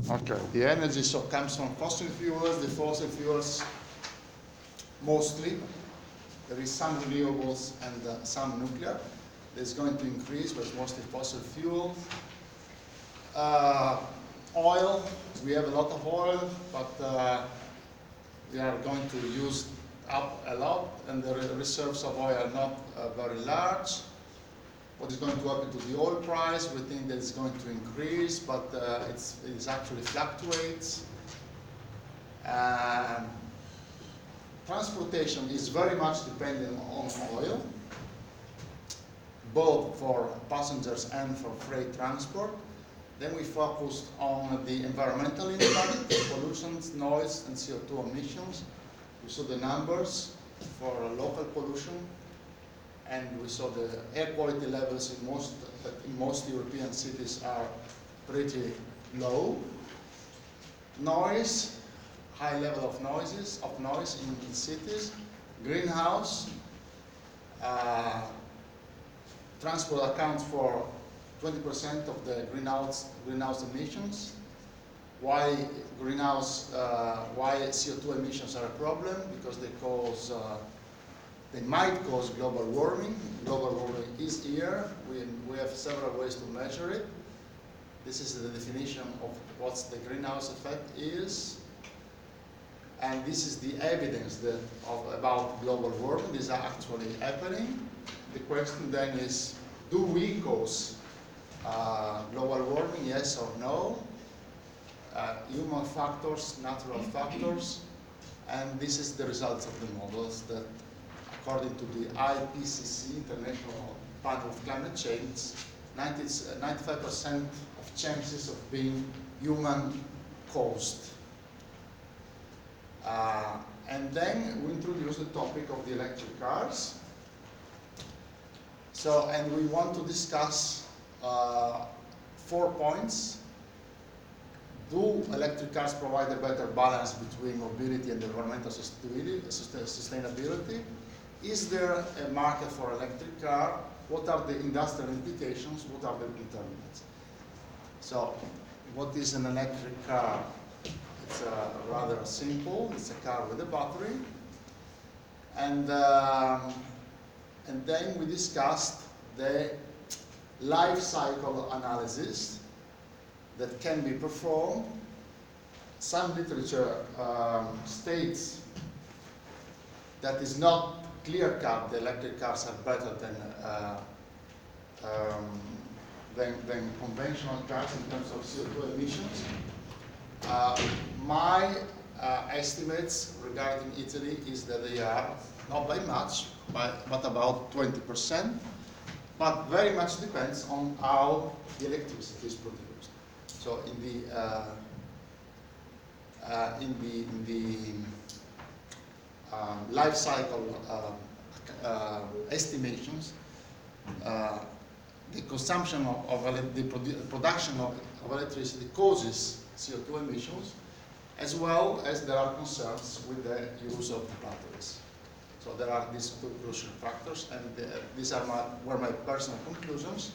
Okay, the energy so comes from fossil fuels. The fossil fuels mostly. There is some renewables and some nuclear. It's going to increase, but it's mostly fossil fuel. Oil, we have a lot of oil, but we are going to use up a lot, and the reserves of oil are not very large. What is going to happen to the oil price? We think that it's going to increase, but it actually fluctuates. Transportation is very much dependent on oil, both for passengers and for freight transport. Then we focused on the environmental impact, pollution, noise, and CO2 emissions. We saw the numbers for local pollution, and we saw the air quality levels in most European cities are pretty low. Noise, high level of noise in cities. Greenhouse, transport accounts for 20% of the greenhouse emissions. Why CO2 emissions are a problem? Because they might cause global warming. Global warming is here. We have several ways to measure it. This is the definition of what the greenhouse effect is. And this is the evidence about global warming. These are actually happening. The question then is, do we cause global warming, yes or no? Human factors, natural factors, and this is the results of the models that, according to the IPCC, International Panel of Climate Change, 95% of chances of being human-caused. And then we introduce the topic of the electric cars. So, and we want to discuss 4 points. Do electric cars provide a better balance between mobility and environmental sustainability? Is there a market for electric car? What are the industrial implications? What are the determinants? So, what is an electric car? It's rather simple. It's a car with a battery. And then we discussed the life cycle analysis that can be performed. Some literature states that is not clear-cut. The electric cars are better than conventional cars in terms of CO2 emissions. My estimates regarding Italy is that they are not by much, but about 20%. But very much depends on how the electricity is produced. So in the life cycle estimations, the consumption the production of electricity causes CO2 emissions, as well as there are concerns with the use of batteries. So there are these two crucial factors, and these were my personal conclusions.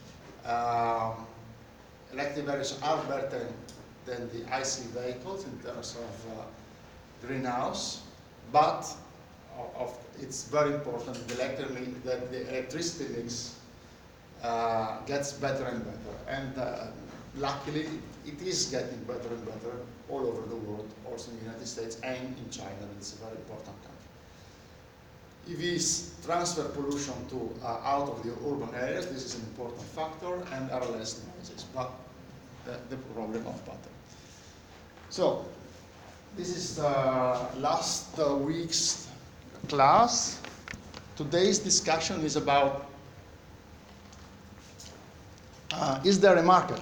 Electric vehicles are better than the IC vehicles in terms of greenhouse, but it's very important that the electricity mix gets better and better. And luckily, it is getting better and better all over the world, also in the United States and in China. It's a very important country. EVs transfer pollution to out of the urban areas. This is an important factor, and are less noisy. But the problem of battery. So this is last week's class. Today's discussion is about: is there a market?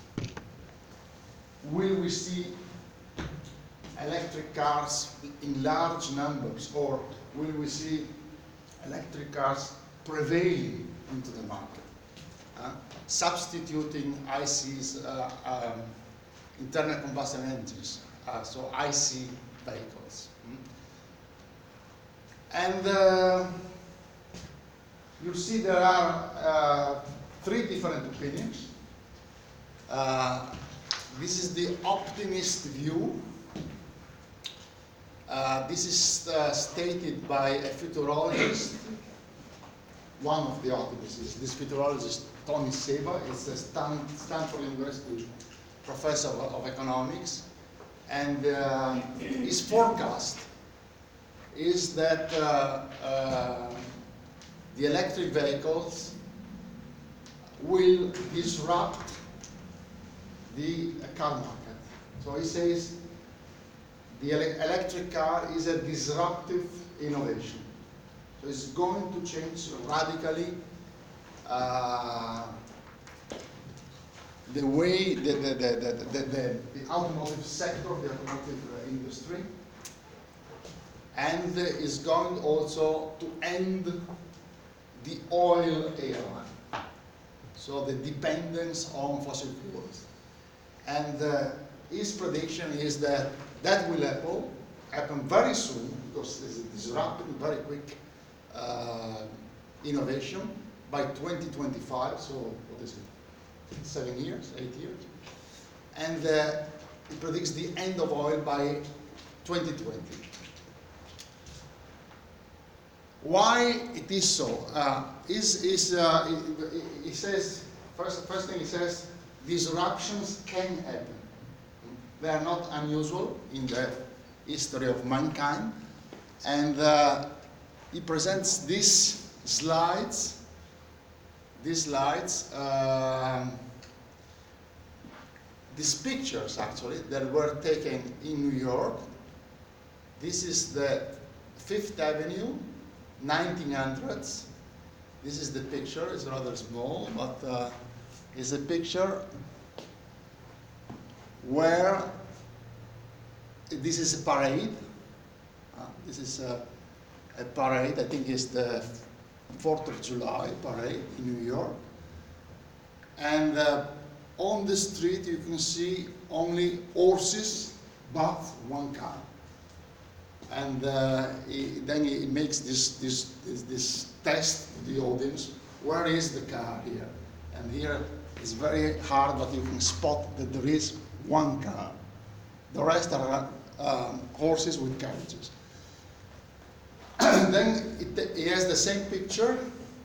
Will we see electric cars in large numbers, or will we see electric cars prevailing into the market, substituting ICs, internal combustion engines, so IC vehicles? And you see there are 3 different opinions. This is the optimist view. This is stated by a futurologist. One of the optimists, this futurologist, Tony Seba, is a Stanford University professor of economics. And his forecast is that the electric vehicles will disrupt the car market. So he says the electric car is a disruptive innovation. So it's going to change radically the way the automotive sector, the automotive industry, and is going also to end the oil era. So the dependence on fossil fuels. And his prediction is that that will happen very soon, because it's a disruptive, very quick innovation by 2025. So what is it? 7 years, 8 years. And it predicts the end of oil by 2020. Why it is so? He says, first thing he says, disruptions can happen. They are not unusual in the history of mankind. And he presents these slides, these pictures actually that were taken in New York. This is the Fifth Avenue, 1900s. This is the picture. It's rather small, but it's a picture where this is a parade. This is a parade. I think it's the 4th of July parade in New York. And on the street you can see only horses, but one car. And then he makes this test to the audience. Where is the car here? And here it's very hard, but you can spot that there is one car. The rest are horses with carriages. Then he has the same picture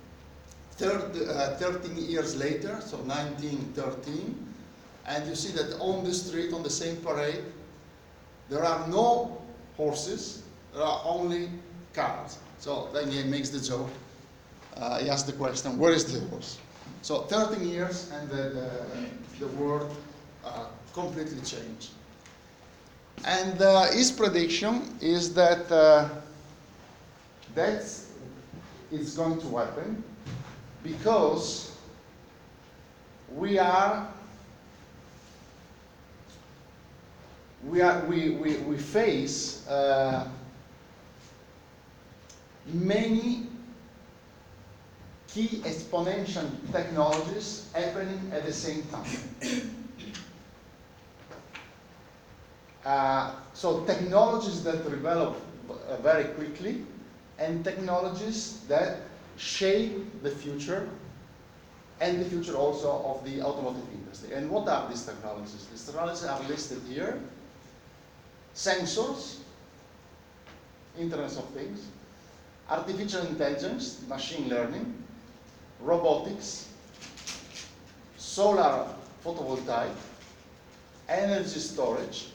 13 years later, so 1913, and you see that on the street, on the same parade, there are no horses, there are only cars. So then he makes the joke. He asks the question, where is the horse? So 13 years and the world completely changed. And his prediction is that that is going to happen because we face many key exponential technologies happening at the same time. So technologies that develop very quickly and technologies that shape the future and the future also of the automotive industry. And what are these technologies? These technologies are listed here. Sensors, Internet of Things, artificial intelligence, machine learning, robotics, solar photovoltaic, energy storage,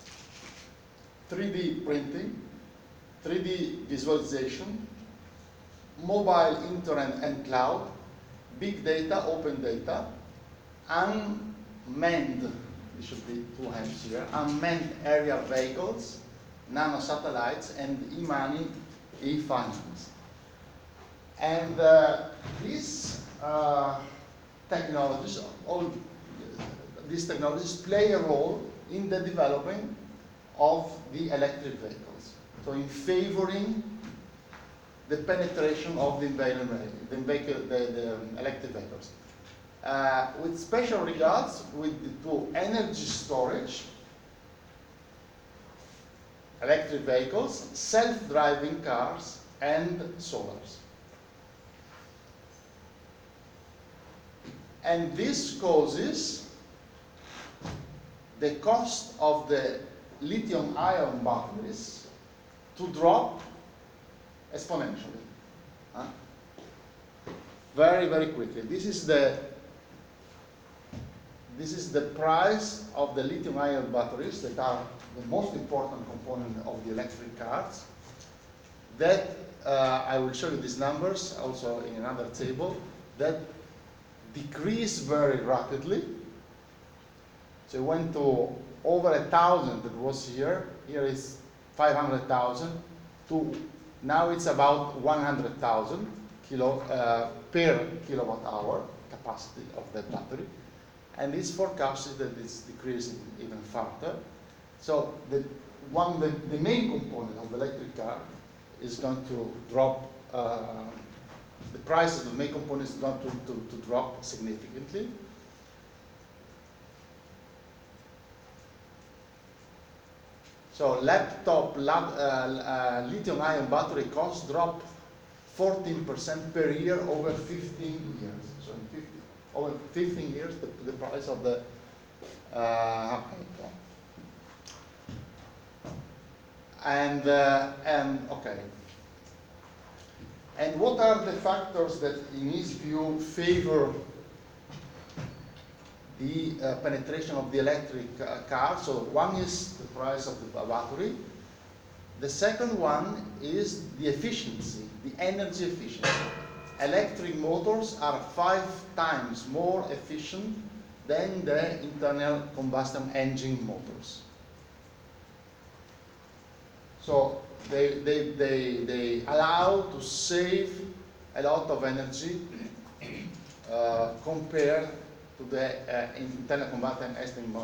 3D printing, 3D visualization, mobile internet and cloud, big data, open data, unmanned, there should be two hands here, unmanned aerial vehicles, nanosatellites, and e-money, e-finance. And these technologies, all these technologies play a role in the development of the electric vehicles. So in favoring the penetration of the electric vehicles. With special regards to energy storage, electric vehicles, self-driving cars, and solars. And this causes the cost of the lithium-ion batteries to drop exponentially. Huh? Very, very quickly. This is the price of the lithium-ion batteries that are the most important component of the electric cars. That I will show you these numbers also in another table, that decrease very rapidly. So it went to over 1,000 that was here. Here is 500,000 to now it's about 100,000 per kilowatt hour capacity of the battery. And it's forecasted that it's decreasing even further. So the main component of the electric car is going to drop, the price of the main component is going to drop significantly. So laptop lithium-ion battery costs drop 14% per year over 15 years. So in over 15 years, the price of the okay. And what are the factors that, in his view, favor the penetration of the electric car? So one is the price of the battery. The second one is the efficiency, the energy efficiency. Electric motors are 5 times more efficient than the internal combustion engine motors. So they allow to save a lot of energy compared to the internal combustion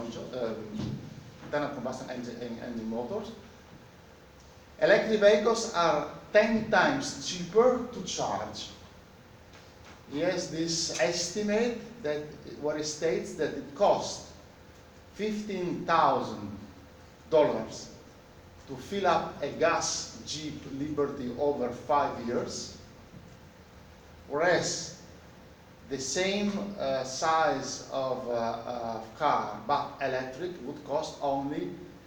engine motors. Electric vehicles are 10 times cheaper to charge. He has this estimate that where it states that it costs $15,000 to fill up a gas Jeep Liberty over 5 years, whereas the same size of car, but electric, would cost only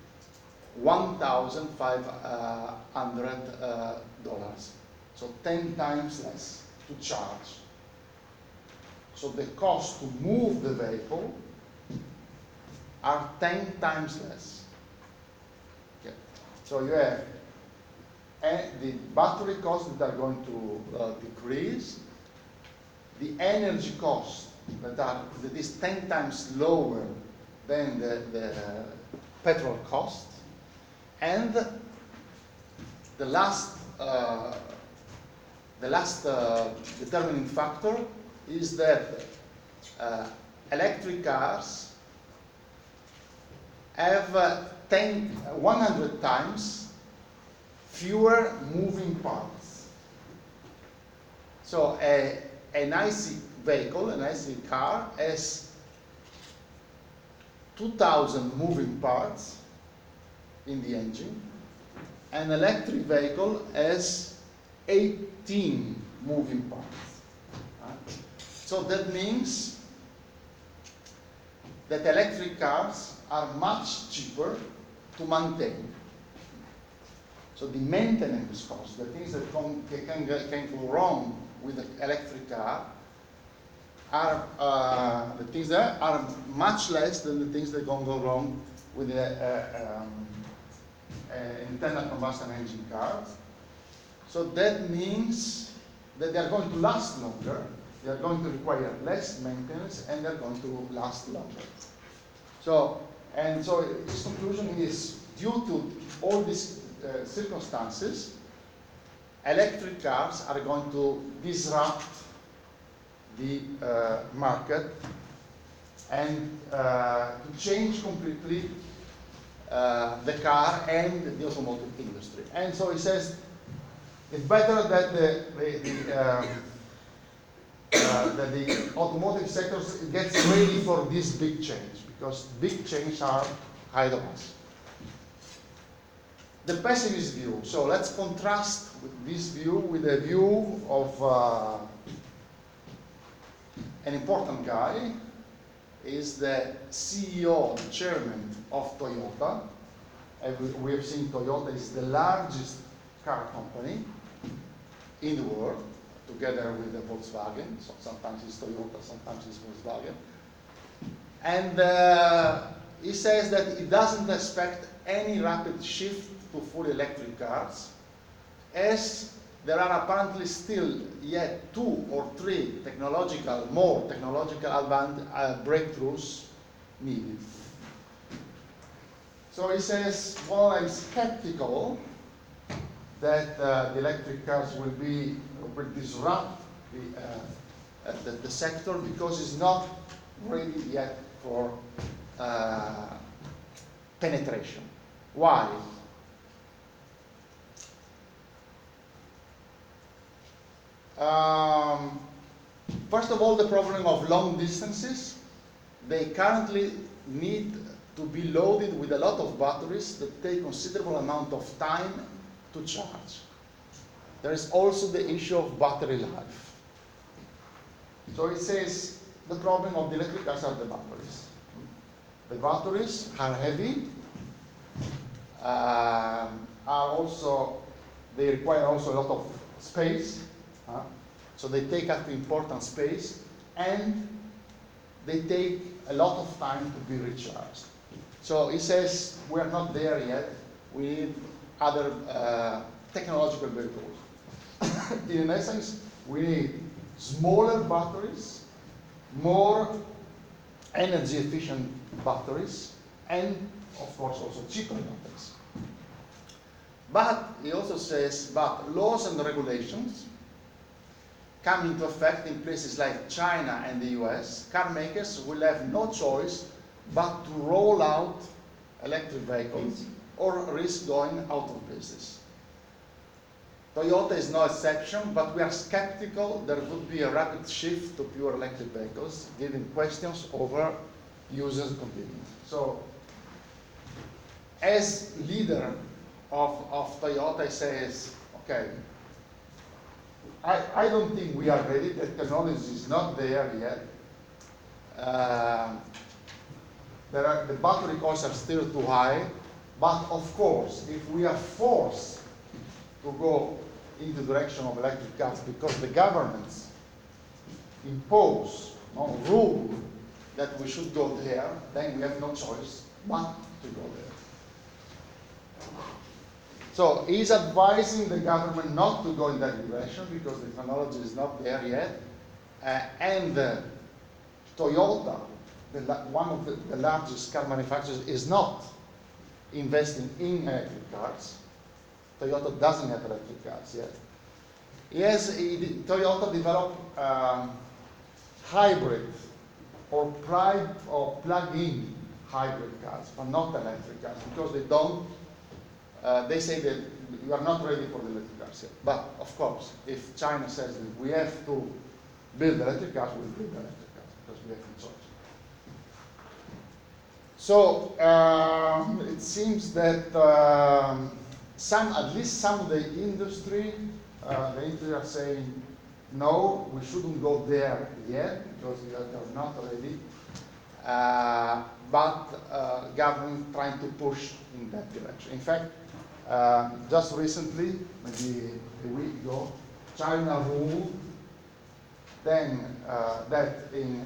$1,500. So 10 times less to charge. So the cost to move the vehicle are 10 times less. Okay. So you have the battery costs that are going to decrease, the energy cost that is 10 times lower than the petrol cost, and the last determining factor is that electric cars have 100 times fewer moving parts. So an IC vehicle, an IC car, has 2,000 moving parts in the engine. An electric vehicle has 18 moving parts. So that means that electric cars are much cheaper to maintain. So the maintenance cost, the things that can go wrong with the electric car, are the things that are much less than the things that can go wrong with the internal combustion engine cars. So that means that they are going to last longer, they are going to require less maintenance, and they're going to last longer. So his conclusion is, due to all these circumstances, electric cars are going to disrupt the market and to change completely the car and the automotive industry. And so he says it's better that the automotive sector gets ready for this big change, because big changes are ahead of us. The pessimist view. So let's contrast with this view with a view of an important guy, is the CEO, the chairman of Toyota. We have seen Toyota is the largest car company in the world, together with the Volkswagen. So sometimes it's Toyota, sometimes it's Volkswagen. And he says that he doesn't expect any rapid shift to fully electric cars, as there are apparently still yet 2 or 3 more technological breakthroughs needed. So he says, well, I'm skeptical that the electric cars will disrupt the sector, because it's not ready yet for penetration. Why? First of all, the problem of long distances. They currently need to be loaded with a lot of batteries that take considerable amount of time to charge. There is also the issue of battery life. So it says the problem of the electric cars are the batteries. The batteries are heavy, they require also a lot of space, so they take up important space, and they take a lot of time to be recharged. So he says we are not there yet. We need other technological breakthroughs. In essence, we need smaller batteries, more energy efficient batteries, and of course also cheaper batteries. But he also says, but laws and regulations come into effect in places like China and the US. Car makers will have no choice but to roll out electric vehicles or risk going out of business. Toyota is no exception, but we are skeptical there would be a rapid shift to pure electric vehicles, given questions over users' convenience. So, as leader of Toyota says, okay, I don't think we are ready. The technology is not there yet. The battery costs are still too high. But of course, if we are forced to go in the direction of electric cars because the governments impose rule that we should go there, then we have no choice but to go there. So he's advising the government not to go in that direction because the technology is not there yet. And Toyota, one of the largest car manufacturers, is not investing in electric cars. Toyota doesn't have electric cars yet. Toyota developed hybrid or plug-in hybrid cars, but not electric cars, because they don't. They say that we are not ready for the electric cars yet. But of course, if China says that we have to build electric cars, we'll build electric cars because we have no choice. So it seems that at least some of the industry are saying, no, we shouldn't go there yet because we are not ready. But government trying to push in that direction. In fact, just recently, maybe a week ago, China ruled then that in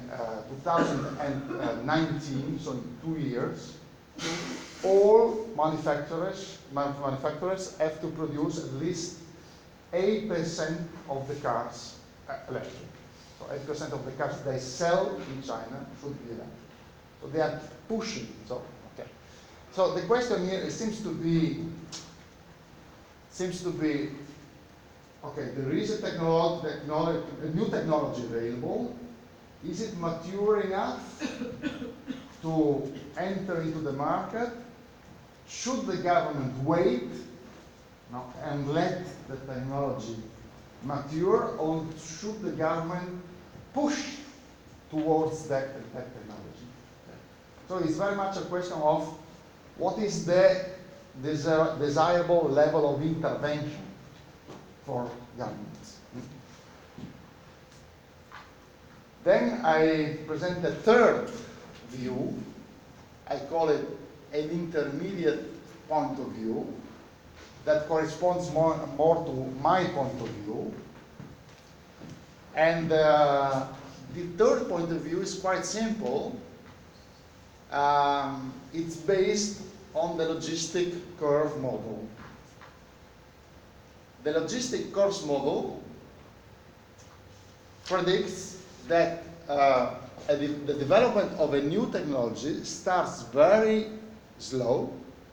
2019, so in 2 years, all manufacturers have to produce at least 8% of the cars electric. So 8% of the cars they sell in China should be electric. So they are pushing. So okay. So the question here seems to be, okay, there is a new technology available. Is it mature enough to enter into the market? Should the government wait and let the technology mature, or should the government push towards that technology? So it's very much a question of what is the desirable level of intervention for governments. Then I present the third view. I call it an intermediate point of view that corresponds more to my point of view. And the third point of view is quite simple. It's based on the logistic curve model. The logistic curve model predicts that the development of a new technology starts very slow,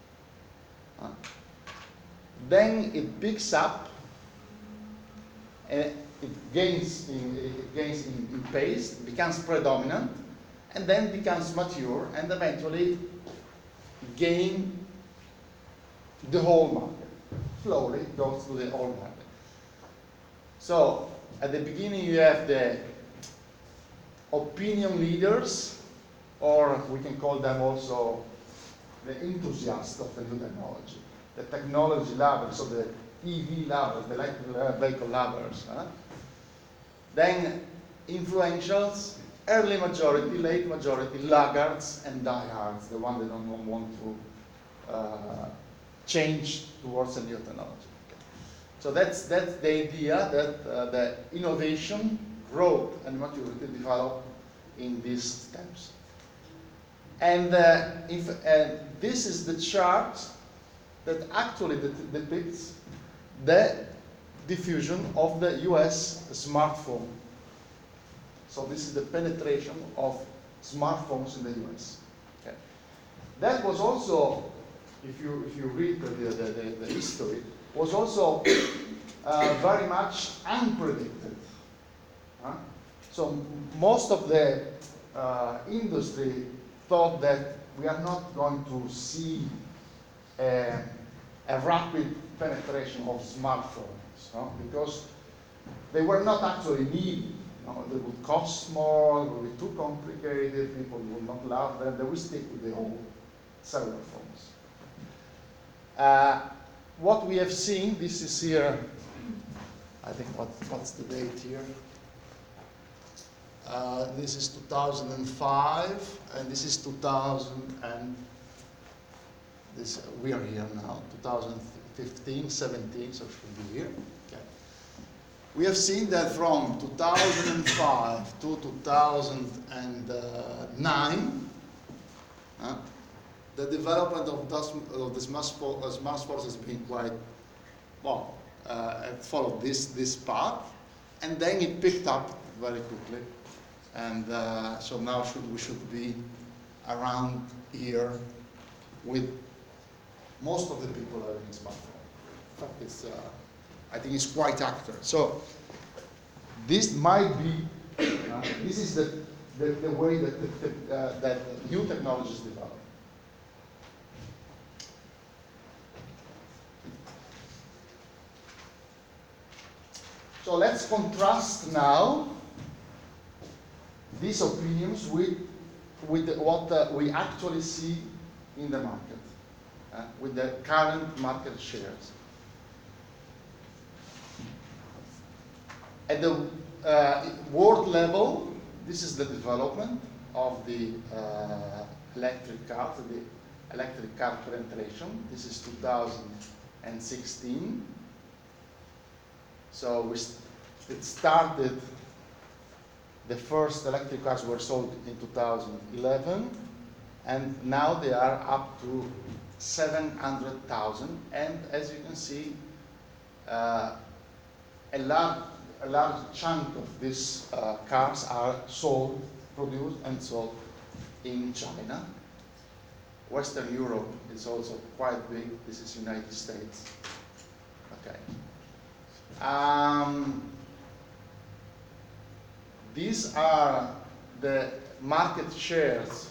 then it picks up, and it gains in pace, becomes predominant, and then becomes mature, and eventually gain the whole market. Slowly goes to the whole market. So at the beginning you have the opinion leaders, or we can call them also the enthusiasts of the new technology, the technology lovers, so the EV lovers, the electric vehicle lovers. Then influentials, early majority, late majority, laggards, and diehards, the one that don't want to change towards a new technology. Okay. So that's the idea that the innovation, growth, and maturity develop in these steps. And this is the chart that actually depicts the diffusion of the US smartphone. So this is the penetration of smartphones in the US. Okay. That was also, if you read the history, was also very much unpredicted. So most of the industry thought that we are not going to see a rapid penetration of smartphones, because they were not actually needed. They would cost more, they would be too complicated, people would not love them, they would stick with the old cellular phones. What we have seen, this is here, I think what's the date here? This is 2005, and this is 2000, and we are here now, 2015, 17, so it should be here. Okay. We have seen that from 2005 to 2009, the development of the smartphones has been quite, well, it followed this path, and then it picked up very quickly. And so now we should be around here with most of the people having smartphone. In fact, I think it's quite accurate. So this might be, this is the way that new technologies develop. So let's contrast now these opinions with what we actually see in the market, with the current market shares. At the world level, this is the development of the electric car penetration. This is 2016. So it started, the first electric cars were sold in 2011, and now they are up to 700,000. And as you can see, a large chunk of these cars are produced and sold in China. Western Europe is also quite big. This is United States. Okay. These are the market shares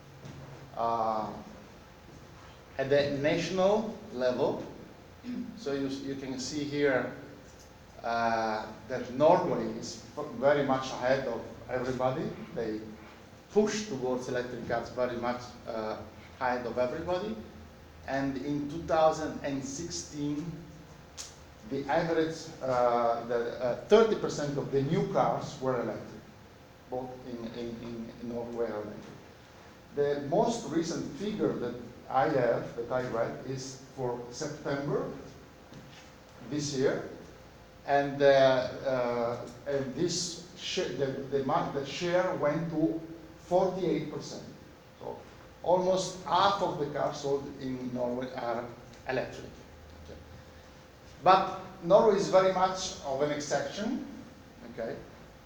at the national level. So you can see here that Norway is very much ahead of everybody. They push towards electric cars very much ahead of everybody. And in 2016, the average, 30% of the new cars were electric, both in Norway are electric. The most recent figure that I have, that I read, is for September this year, and this the market share went to 48%. So almost half of the cars sold in Norway are electric. Okay. But Norway is very much of an exception. Okay.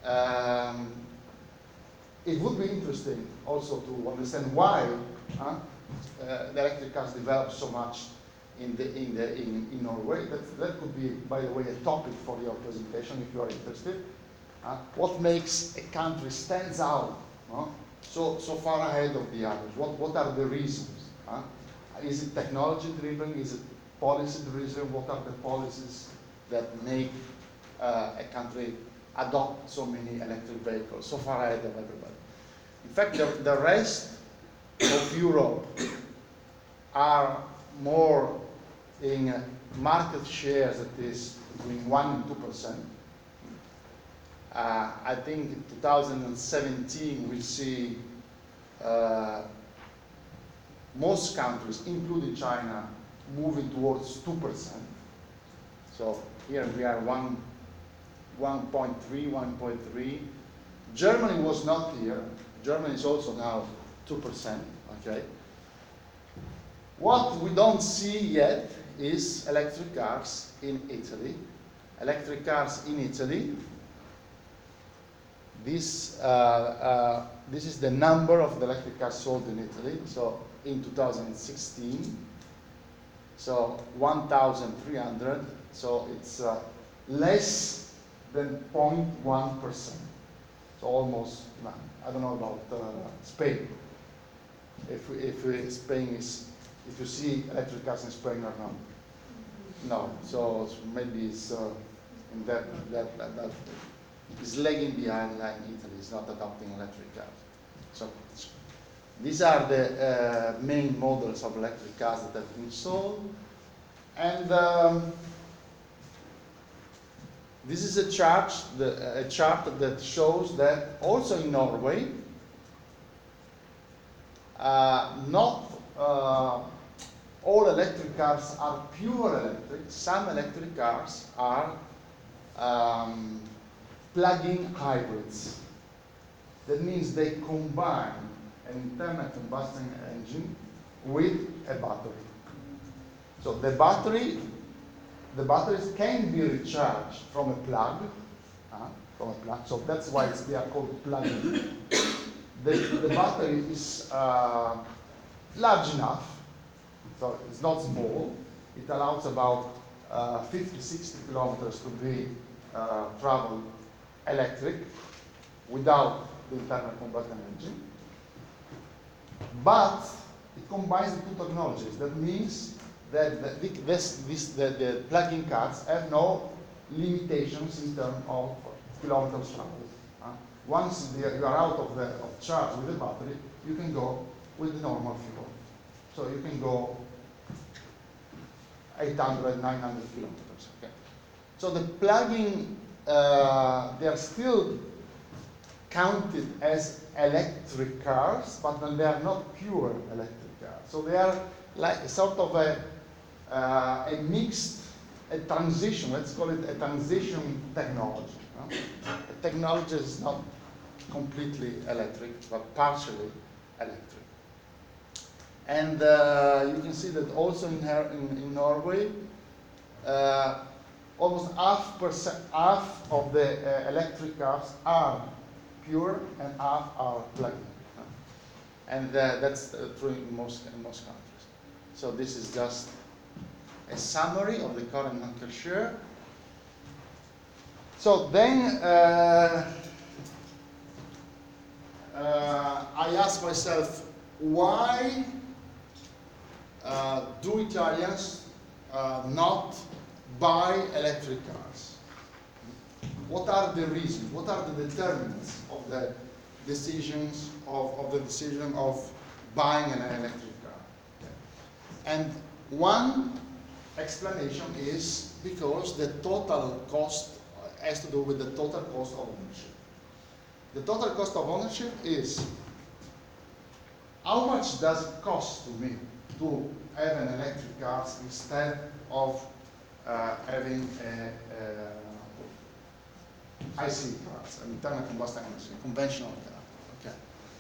It would be interesting also to understand why the electric cars developed so much in Norway. That could be, by the way, a topic for your presentation if you are interested. What makes a country stands out so far ahead of the others? What are the reasons? Is it technology driven? Is it policy driven? What are the policies that make a country adopt so many electric vehicles so far ahead of everybody? In fact, the rest of Europe are more in market shares that is between 1 and 2%. I think in 2017 we see most countries, including China, moving towards 2%. So here we are 1.3, 1.3. Germany was not here. Germany is also now 2%. Okay. What we don't see yet is electric cars in Italy. Electric cars in Italy. This is the number of the electric cars sold in Italy. So in 2016, so 1,300. So it's less than 0.1%. So almost none. I don't know about Spain. If Spain is, if you see electric cars in Spain or not. No. So maybe it's in that is lagging behind, like Italy is not adopting electric cars. So these are the main models of electric cars that have been sold. And this is a chart that shows that also in Norway, not all electric cars are pure electric. Some electric cars are plug-in hybrids. That means they combine an internal combustion engine with a battery. So the batteries can be recharged from a plug, So that's why they are called plug-in. The battery is large enough, so it's not small. It allows about 50-60 kilometers to be traveled electric without the internal combustion engine. But it combines the two technologies. That means that the plug-in cars have no limitations in terms of kilometers traveled. Once you are out of charge with the battery, you can go with the normal fuel. So you can go 800, 900 kilometers. Okay. So the plug-in, they are still counted as electric cars, but then they are not pure electric cars. So they are like sort of a mixed, a transition, let's call it a transition technology. The technology is not completely electric, but partially electric. And you can see that also in Norway, almost half of the electric cars are pure and half are plug-in. And that's true in most countries. So this is just a summary of the current market share. So then I asked myself, why do Italians not buy electric cars? What are the reasons? What are the determinants of the decisions of the decision of buying an electric car? And one explanation is because the total cost has to do with the total cost of ownership. The total cost of ownership is how much does it cost to me to have an electric car instead of having IC cars, an internal combustion engine, conventional car.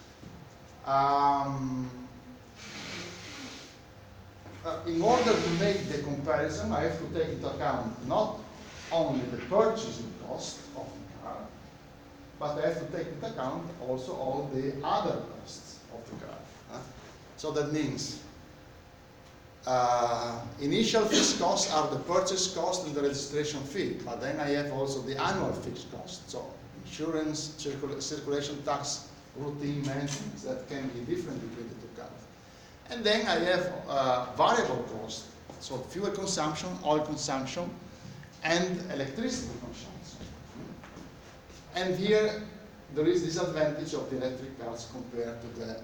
Okay. In order to make the comparison, I have to take into account not only the purchasing cost of the car, but I have to take into account also all the other costs of the car. So that means initial fixed costs are the purchase cost and the registration fee, but then I have also the annual fixed cost. So insurance, circulation tax, routine maintenance, that can be different between the two cars. And then I have variable cost, so fuel consumption, oil consumption, and electricity consumption. And here there is disadvantage of the electric cars compared to the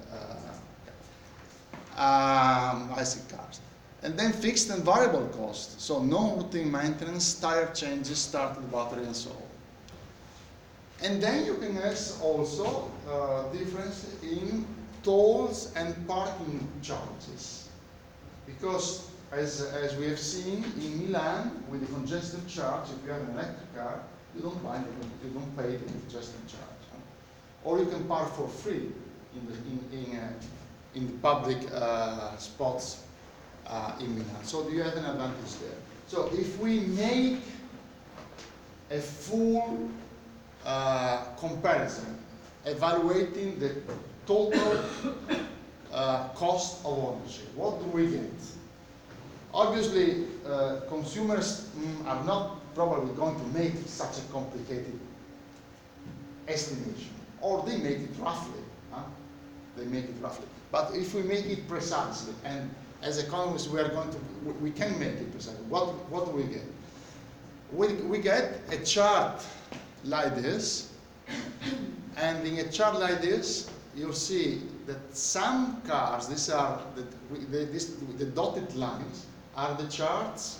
IC cars. And then fixed and variable cost, so no routine maintenance, tire changes, starting battery, and so on. And then you can have also difference in tolls and parking charges. Because as we have seen in Milan, with the congestion charge, if you have an electric car, you don't pay the congestion charge. Or you can park for free in the public spots in Milan. So you have an advantage there. So if we make a full comparison, evaluating the total cost of ownership, what do we get? Obviously, consumers are not probably going to make such a complicated estimation, or they make it roughly. They make it roughly. But if we make it precisely, and as economists we can make it precisely, what do we get? We get a chart like this, and in a chart like this, you'll see that some cars, these are the dotted lines, are the charts,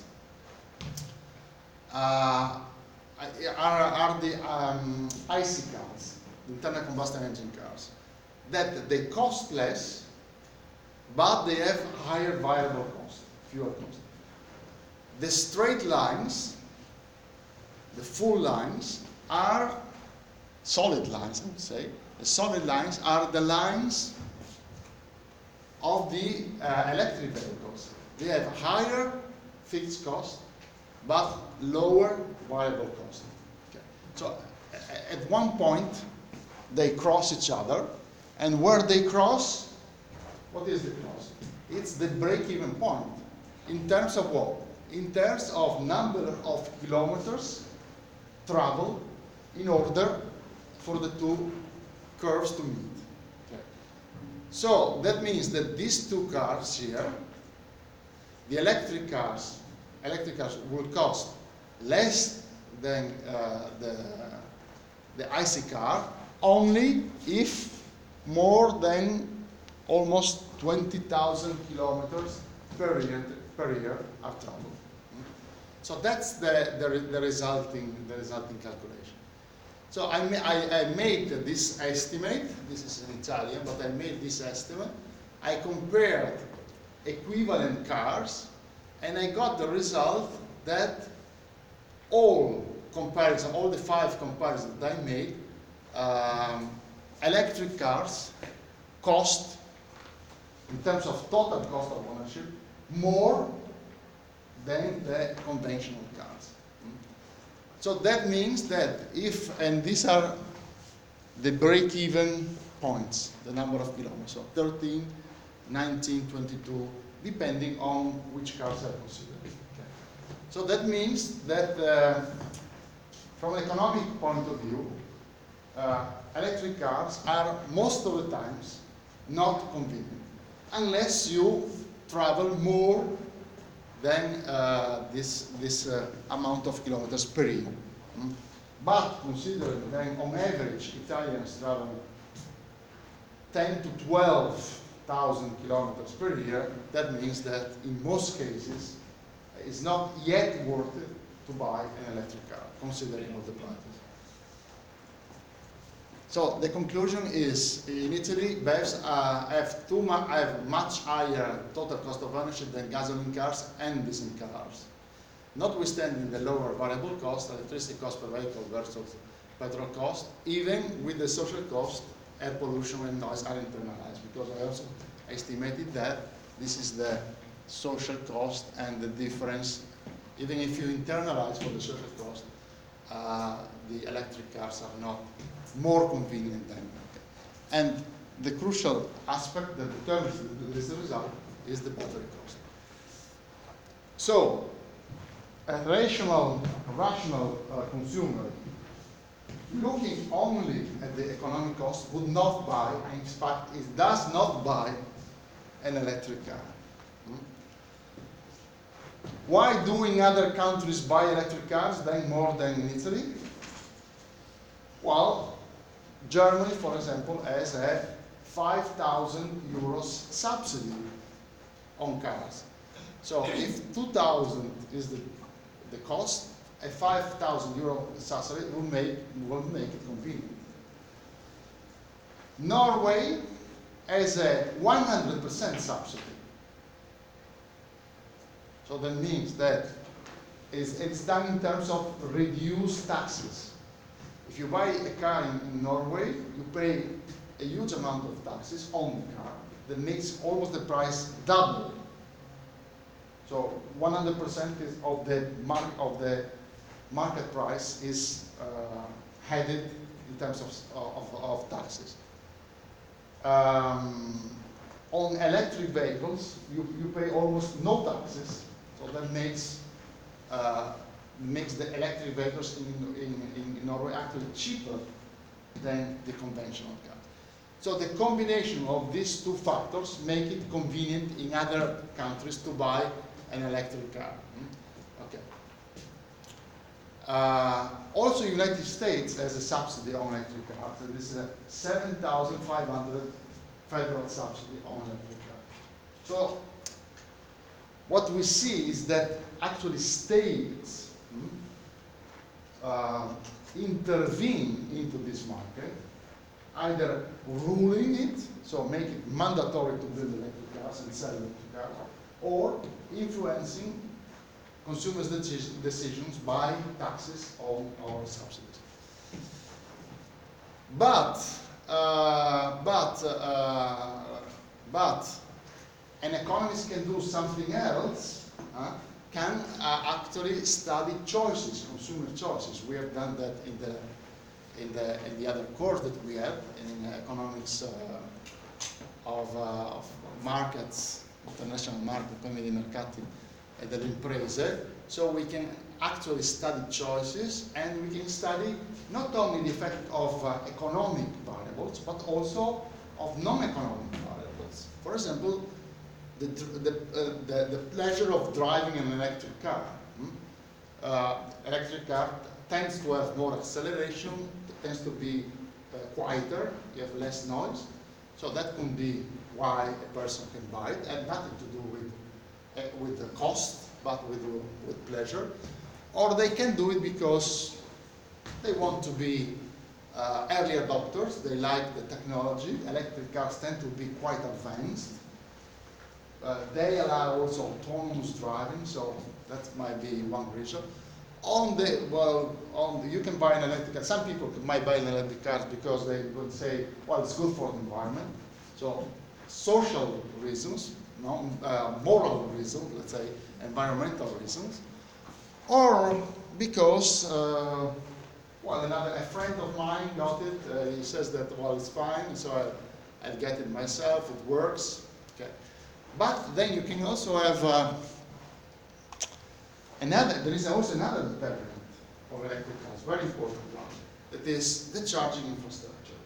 are the IC cars, the internal combustion engine cars, that they cost less, but they have higher variable cost, fuel cost. The straight lines, the full lines, are solid lines, I would say. The solid lines are the lines of the electric vehicles. They have higher fixed cost, but lower variable cost. Okay. So at one point, they cross each other, and where they cross, what is the cross? It's the break-even point. In terms of what? In terms of number of kilometers traveled in order for the two curves to meet. Okay. So that means that these two cars here, the electric cars will cost less than the IC car, only if more than almost 20,000 kilometers per year are traveled. So that's the resulting calculation. So I made this estimate. This is in Italian, but I made this estimate. I compared equivalent cars, and I got the result that all the 5 comparisons that I made, electric cars cost, in terms of total cost of ownership, more than the conventional cars. So that means that and these are the break-even points, the number of kilometers, so 13, 19, 22, depending on which cars are considered. Okay. So that means that from an economic point of view, electric cars are most of the times not convenient, unless you travel more than this amount of kilometers per year. But considering that on average Italians travel 10 to 12,000 kilometers per year, that means that in most cases it's not yet worth it to buy an electric car, considering all the prices. So the conclusion is, in Italy, BEVs have much higher total cost of ownership than gasoline cars and diesel cars. Notwithstanding the lower variable cost, electricity cost per vehicle versus petrol cost, even with the social cost, air pollution and noise are internalized, because I also estimated that this is the social cost and the difference. Even if you internalize for the social cost, the electric cars are not more convenient than. And the crucial aspect that determines this result is the battery cost. So, a rational consumer looking only at the economic cost would not buy, and in fact it does not buy, an electric car. Why do in other countries buy electric cars more than in Italy? Well, Germany, for example, has a 5,000 euros subsidy on cars. So if 2,000 is the cost, a 5,000 euro subsidy will make it convenient. Norway has a 100% subsidy. So that means that it's done in terms of reduced taxes. If you buy a car in Norway, you pay a huge amount of taxes on the car that makes almost the price double. So 100% of the market price is headed in terms of taxes. On electric vehicles, you pay almost no taxes, so that makes the electric vehicles in Norway actually cheaper than the conventional car. So the combination of these two factors make it convenient in other countries to buy an electric car. Okay. Also, United States has a subsidy on electric cars. So this is a 7,500 federal subsidy on electric cars. So what we see is that actually states intervene into this market, either ruling it, so make it mandatory to build electric cars and sell electric cars, or influencing consumers' decisions by taxes or subsidies. But an economist can do something else, can actually study choices, consumer choices. We have done that in the other course that we have in economics of markets, international market, economy dei mercati e delle imprese. So we can actually study choices, and we can study not only the effect of economic variables, but also of non-economic variables. For example, the pleasure of driving an electric car. Electric car tends to have more acceleration, tends to be quieter, you have less noise. So that can be why a person can buy it, and nothing to do with the cost, but with pleasure. Or they can do it because they want to be early adopters, they like the technology. Electric cars tend to be quite advanced. They allow also autonomous driving, so that might be one reason. You can buy an electric car. Some people might buy an electric car because they would say, well, it's good for the environment. So social reasons, moral reasons, let's say, environmental reasons, or because, a friend of mine got it. He says that, well, it's fine, so I'll get it myself. It works. Okay. But then you can also have there is also another determinant of electric cars, very important one, that is the charging infrastructure.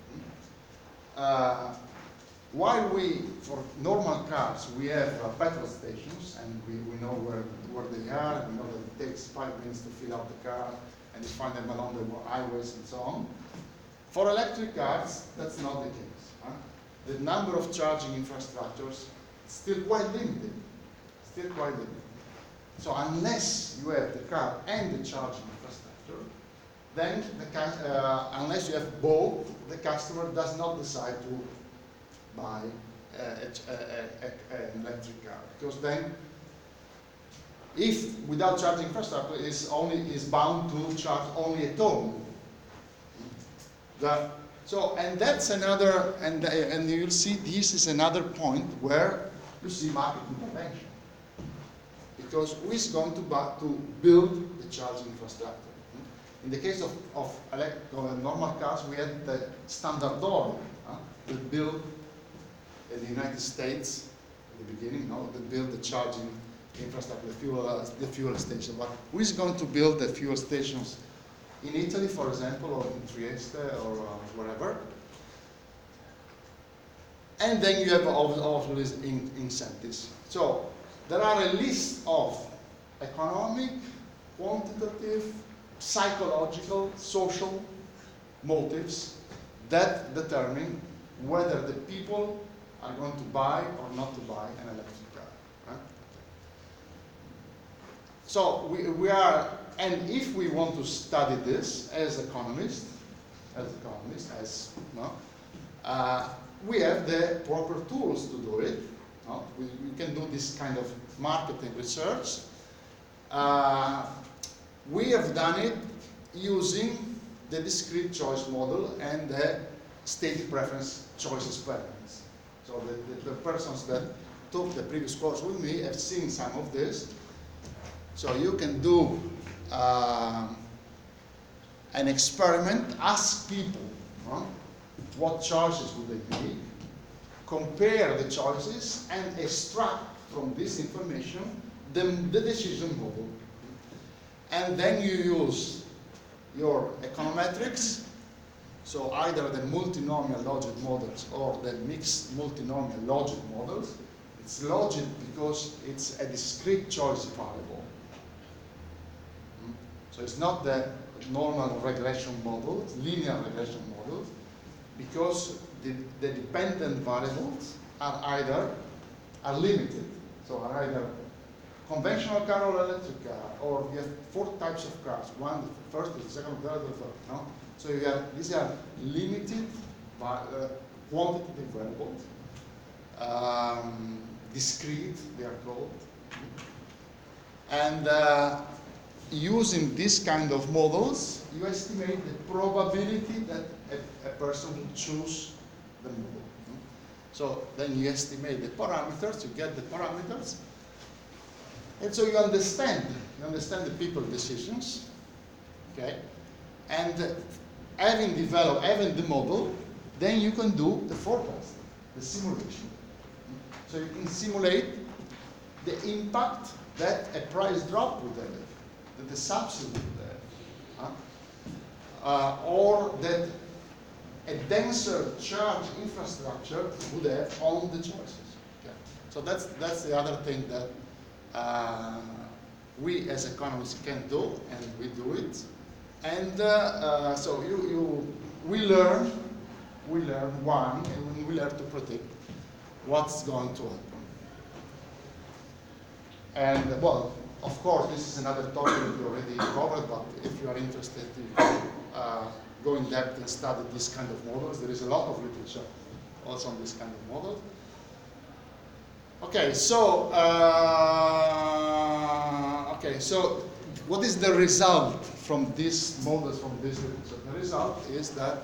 While for normal cars, we have petrol stations, and we know where they are, we know that it takes 5 minutes to fill up the car, and you find them along the highways and so on. For electric cars, that's not the case. The number of charging infrastructures is still quite limited. So unless you have the car and the charging infrastructure, then unless you have both, the customer does not decide to buy an electric car, because then, if without charging infrastructure is bound to charge only at home. And that's another, and you'll see this is another point where you see market intervention, because who is going to build the charging infrastructure? In the case of normal cars, we had the Standard Oil that built in the United States at the beginning, that built the charging infrastructure, the fuel station. But who is going to build the fuel stations in Italy, for example, or in Trieste, or wherever? And then you have also these incentives. So there are a list of economic, quantitative, psychological, social motives that determine whether the people are going to buy or not to buy an electric car. Right? So we are, and if we want to study this as economists, we have the proper tools to do it. We can do this kind of marketing research. We have done it using the discrete choice model and the state preference choice experiments. So the persons that took the previous course with me have seen some of this. So you can do an experiment, ask people what choices would they make, compare the choices, and extract from this information the decision model. And then you use your econometrics, so either the multinomial logic models or the mixed multinomial logic models. It's logic because it's a discrete choice variable. So it's not the normal regression model, it's linear regression model, because the dependent variables are limited. So are either conventional car or electric car, or you have 4 types of cars. One, the first, the second, the third, the fourth. No? So you have, these are limited quantitative variables, discrete, they are called. And using this kind of models, you estimate the probability that a person will choose the model. So then you estimate the parameters, you get the parameters, and so you understand the people's decisions, okay? And having the model, then you can do the forecast, the simulation. So you can simulate the impact that a price drop would have, that the subsidy would have, or that a denser charge infrastructure would have on the choices. Okay. So that's the other thing that we as economists can do, and we do it. And so we learn one, and we learn to predict what's going to happen. And well, of course, this is another topic we already covered, but if you are interested, you can go in depth and study this kind of models. There is a lot of literature also on this kind of model. Okay, so what is the result from these models, from this literature? The result is that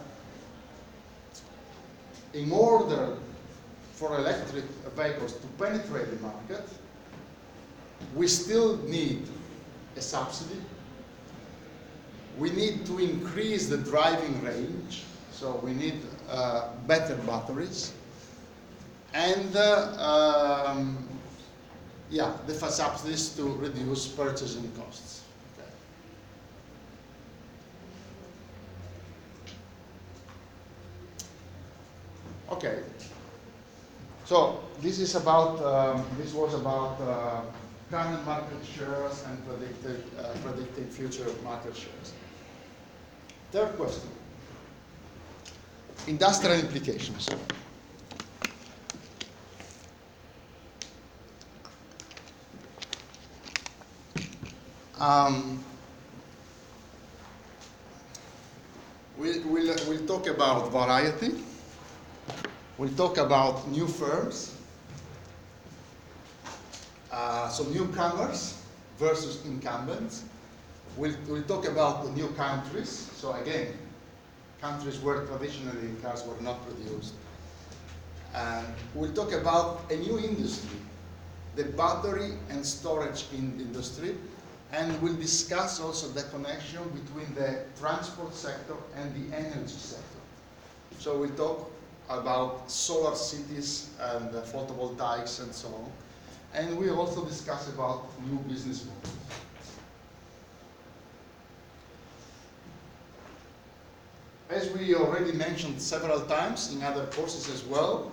in order for electric vehicles to penetrate the market, we still need a subsidy. We need to increase the driving range, so we need better batteries. And the subsidies to reduce purchasing costs. Okay. So this is about. This was about current market shares and predicting future market shares. Third question. Industrial implications. we'll talk about variety. We'll talk about new firms, so newcomers versus incumbents. We'll talk about the new countries. So again, countries where traditionally cars were not produced. And we'll talk about a new industry, the battery and storage industry. And we'll discuss also the connection between the transport sector and the energy sector. So we'll talk about solar cities and photovoltaics and so on. And we'll also discuss about new business models. As we already mentioned several times in other courses as well,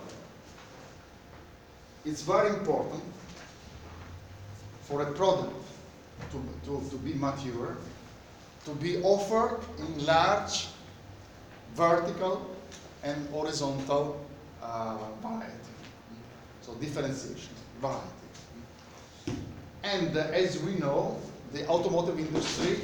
it's very important for a product to be mature, to be offered in large vertical and horizontal variety. So differentiation, variety. And as we know, the automotive industry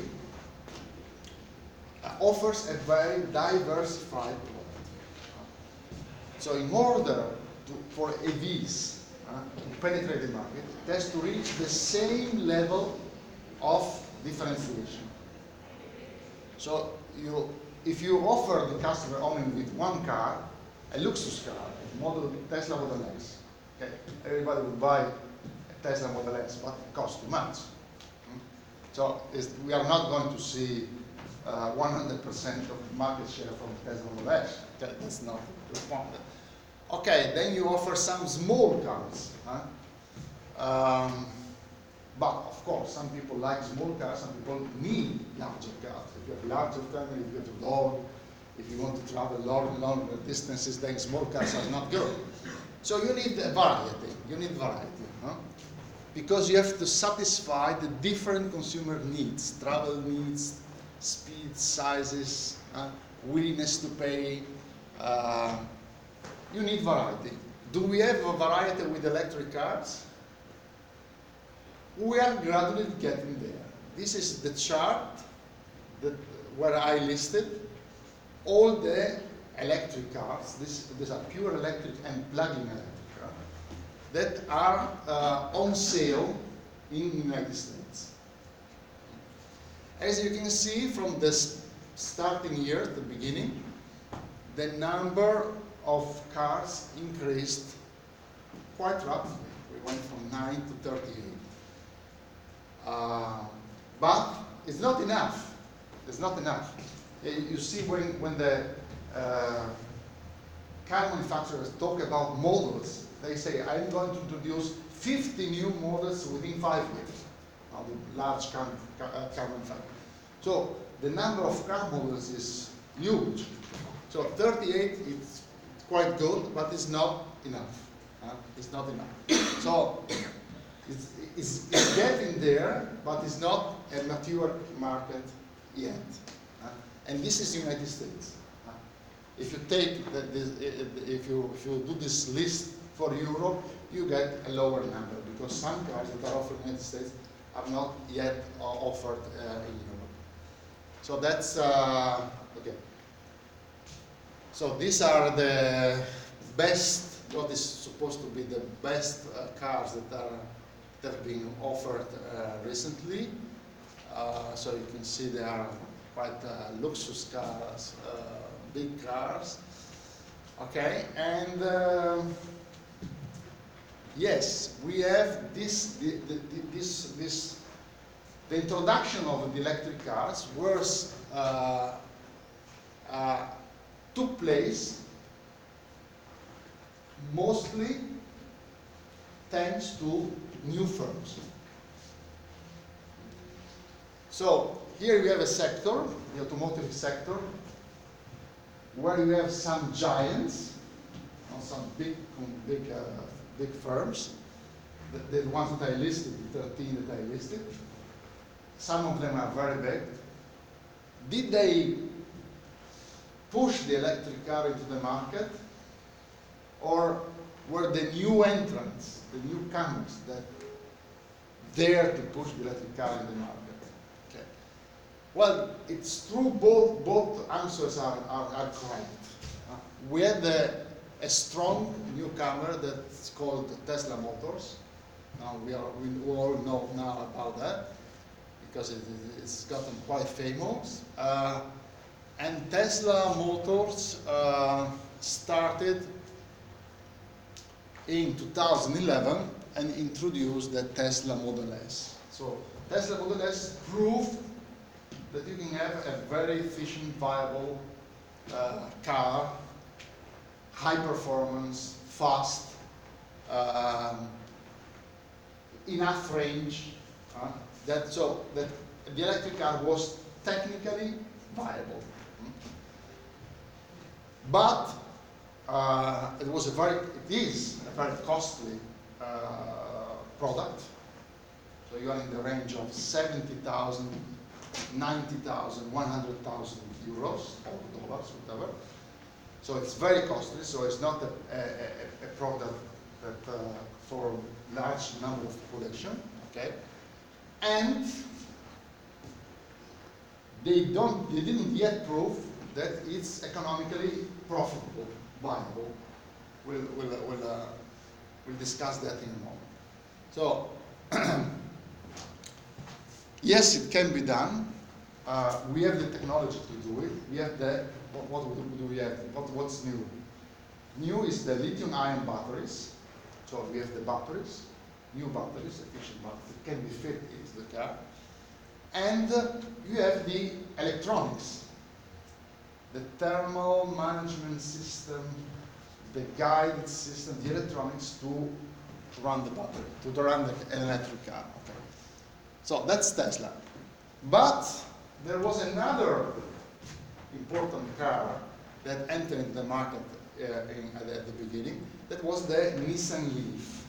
offers a very diversified product. So in order for EVs to penetrate the market, it has to reach the same level of differentiation. So if you offer the customer only with one car, a Luxus car, Tesla Model S, okay, everybody would buy a Tesla Model S, but it costs too much. So we are not going to see 100% of market share from Tesla Model S. Okay, that's not the point. Okay, then you offer some small cars. But of course, some people like small cars, some people need larger cars. If you have a larger family, if you have a dog, if you want to travel longer distances, then small cars are not good. So you need a variety. You need variety. Because you have to satisfy the different consumer needs, travel needs, speed, sizes, willingness to pay. You need variety. Do we have a variety with electric cars? We are gradually getting there. This is the chart where I listed all the electric cars. These are pure electric and plug-in electric cars that are on sale in the United States. As you can see from this starting year at the beginning, the number of cars increased quite rapidly. We went from 9 to 38. But it's not enough. It's not enough. You see when the car manufacturers talk about models, they say, I'm going to introduce 50 new models within 5 years. Now, the large car manufacturers. So the number of car models is huge. So 38 is quite good, but it's not enough. It's not enough. So it's getting there, but it's not a mature market yet. And this is the United States. If you take if you do this list for Europe, you get a lower number because some cars that are offered in the United States are not yet offered in Europe. So that's okay. So these are the best, what is supposed to be the best cars that have been offered recently. So you can see they are quite luxurious cars, big cars. Okay, and yes, we have the introduction of the electric cars took place mostly thanks to new firms. So here we have a sector, the automotive sector, where you have some giants, some big firms, the ones that I listed, the 13 that I listed. Some of them are very big. Did they push the electric car into the market, or were the new entrants, the newcomers, that dared to push the electric car in the market? Okay. Well, it's true, both answers are correct. We had a strong newcomer that's called Tesla Motors. Now we all know now about that because it's gotten quite famous. And Tesla Motors started in 2011 and introduced the Tesla Model S. So Tesla Model S proved that you can have a very efficient, viable car, high performance, fast, enough range, that the electric car was technically viable. But it is a very costly product. So you are in the range of 70,000, 90,000, 100,000 euros or dollars, whatever. So it's very costly. So it's not a product that for a large number of population. Okay, and they didn't yet prove that it's economically profitable, viable. We'll discuss that in a moment. So, yes, it can be done. We have the technology to do it. We have what do we have? What's new? New is the lithium-ion batteries. So we have the batteries, new batteries, efficient batteries, that can be fit into the car. And you have the electronics, the thermal management system, the guided system, the electronics to run the battery, to run an electric car. Okay. So that's Tesla. But there was another important car that entered the market at the beginning. That was the Nissan Leaf.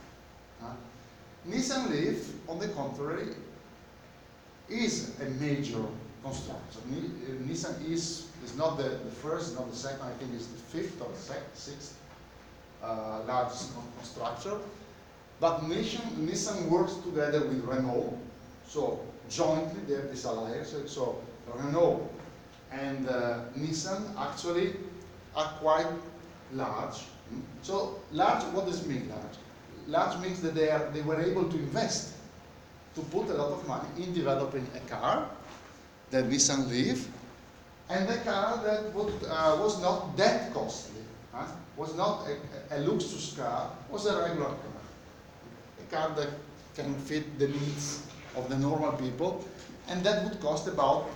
Nissan Leaf, on the contrary, is a major constructor. Nissan is not the first, not the second, I think it's the fifth or sixth largest constructor. But Nissan works together with Renault, so jointly they have this alliance. So Renault and Nissan actually are quite large. So large, what does it mean large? Large means that they were able to invest, to put a lot of money in developing a car, the Nissan Leaf, and a car that was not that costly, was not a luxurious car, was a regular car. A car that can fit the needs of the normal people, and that would cost about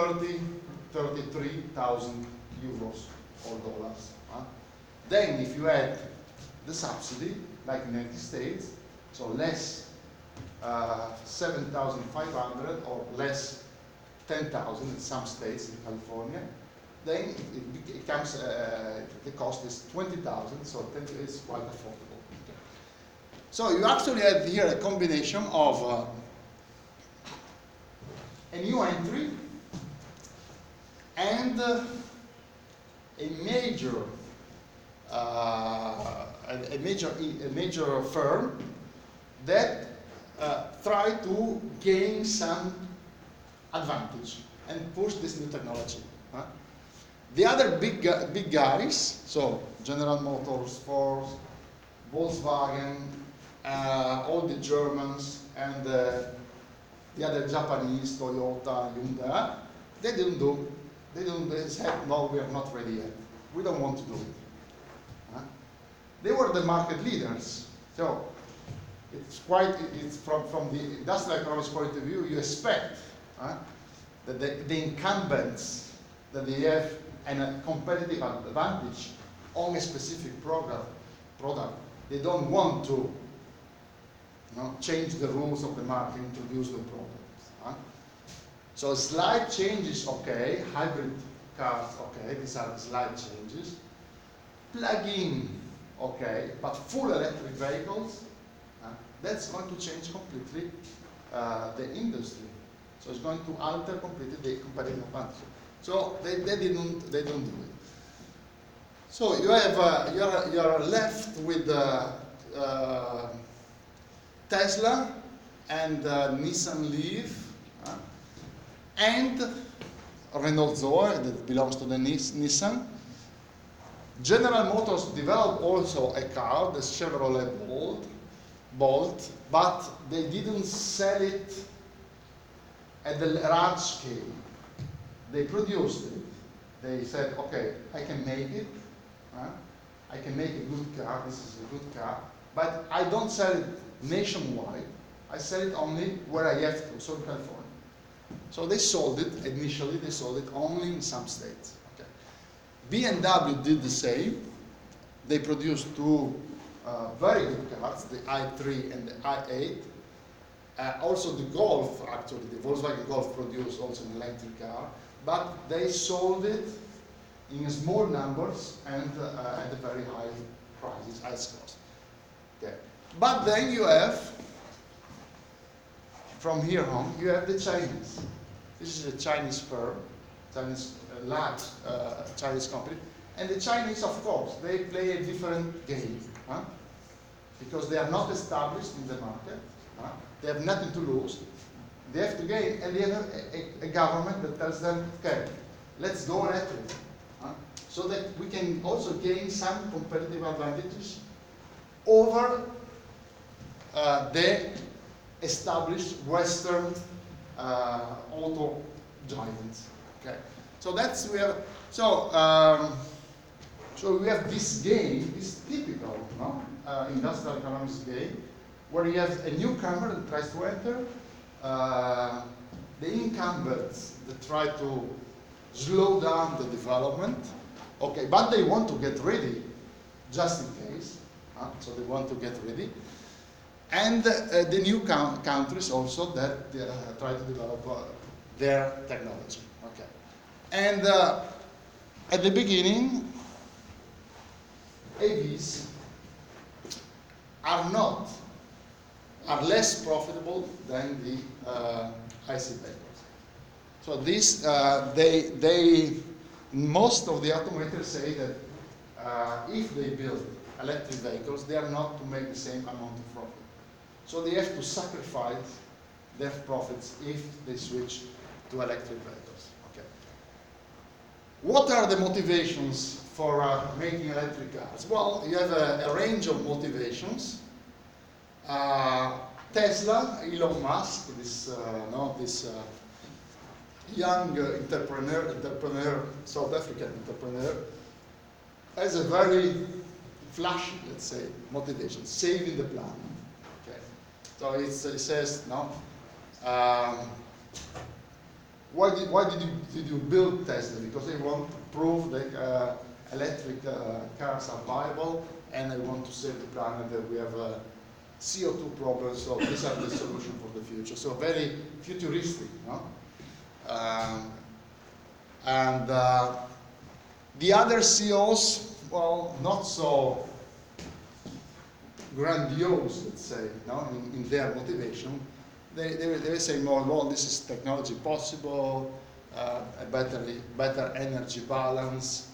33,000 euros or dollars. Then if you add the subsidy, like in the United States, so less 7,500 or less 10,000 in some states in California, then it comes, the cost is 20,000, so it's quite affordable. Okay. So you actually have here a combination of a new entry and a major firm that try to gain some advantage and push this new technology. The other big guys, so General Motors, Ford, Volkswagen, all the Germans, and the other Japanese, Toyota, Hyundai, they said, no, we are not ready yet. We don't want to do it. They were the market leaders. So it's from the industrial economics point of view, you expect that the incumbents, that they have a competitive advantage on a specific product. They don't want to change the rules of the market, introduce new products. So slight changes, okay. Hybrid cars, okay. These are slight changes. Plug-in, okay. But full electric vehicles, that's going to change completely the industry. So it's going to alter completely the competitive advantage. So they don't do it. So you have you are left with Tesla and Nissan Leaf, and Renault Zoe that belongs to the Nissan. General Motors developed also a car, the Chevrolet Bolt, but they didn't sell it at the large scale. They produced it. They said, okay, I can make it. I can make a good car. This is a good car. But I don't sell it nationwide. I sell it only where I have to, so in California. So they sold it, initially they sold it only in some states. Okay. BMW did the same. They produced two very good cars, the i3 and the i8. Also the Golf, actually, the Volkswagen Golf produced also an electric car, but they sold it in small numbers and at a very high prices, high cost. Okay. But then you have, from here on, you have the Chinese. This is a Chinese firm, Chinese large Chinese company, and the Chinese, of course, they play a different game, because they are not established in the market. They have nothing to lose. They have to gain, and they have a government that tells them, okay, let's go electric, so that we can also gain some competitive advantages over the established Western auto giants. Okay, so that's we have. So we have this game, this typical industrial economics game, where you have a newcomer that tries to enter, the incumbents that try to slow down the development. Okay, but they want to get ready, just in case. So they want to get ready. And the new countries also that try to develop their technology. Okay. And at the beginning, AVs are less profitable than the IC vehicles. So this, most of the automakers say that if they build electric vehicles, they are not to make the same amount of profit. So they have to sacrifice their profits if they switch to electric vehicles. Okay. What are the motivations for making electric cars? Well, you have a range of motivations. Tesla, Elon Musk, this young entrepreneur, South African entrepreneur, has a very flashy, let's say, motivation: saving the planet. Okay, so he says, no. Why did you build Tesla? Because they want to prove that electric cars are viable, and they want to save the planet. That we have CO2 problems, so these are the solution for the future. So very futuristic, no? And the other CEOs, well, not so grandiose, let's say, no, in their motivation. They say more, well, this is technology possible, a better energy balance.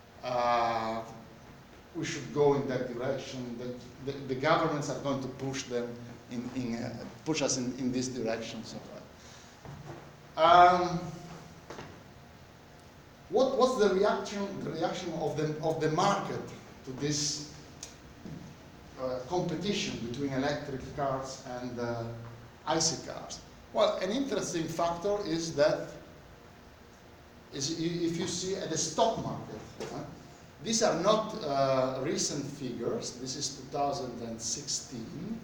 We should go in that direction. The governments are going to push them push us in this direction. So, what's the reaction of the market to this competition between electric cars and IC cars? Well, an interesting factor is that if you see at the stock market. These are not recent figures. This is 2016.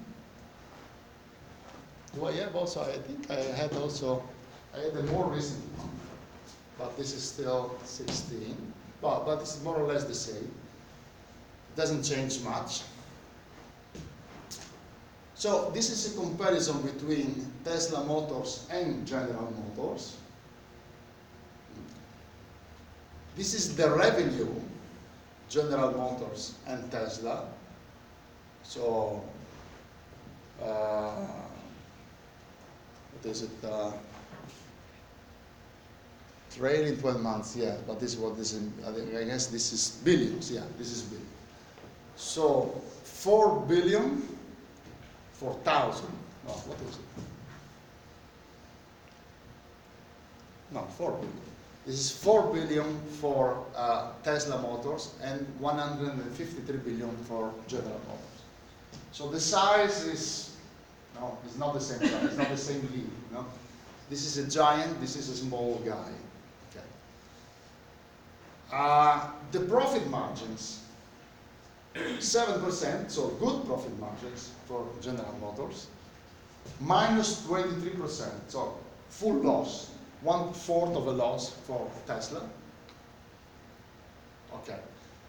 Do I have also? I think I had a more recent one, but this is still 16. But it's more or less the same. It doesn't change much. So this is a comparison between Tesla Motors and General Motors. This is the revenue, General Motors and Tesla. So, what is it? Trailing 12 months, yeah, but this is what this is, I guess this is billions, yeah, this is billion. So, 4 billion, 4,000, oh, what is it? No, 4 billion. This is 4 billion for Tesla Motors and 153 billion for General Motors. So the size is, no, it's not the same size, it's not the same league. No? This is a giant, this is a small guy. Okay. The profit margins, 7%, so good profit margins for General Motors, minus 23%, so full loss, 1/4 of a loss for Tesla. Okay.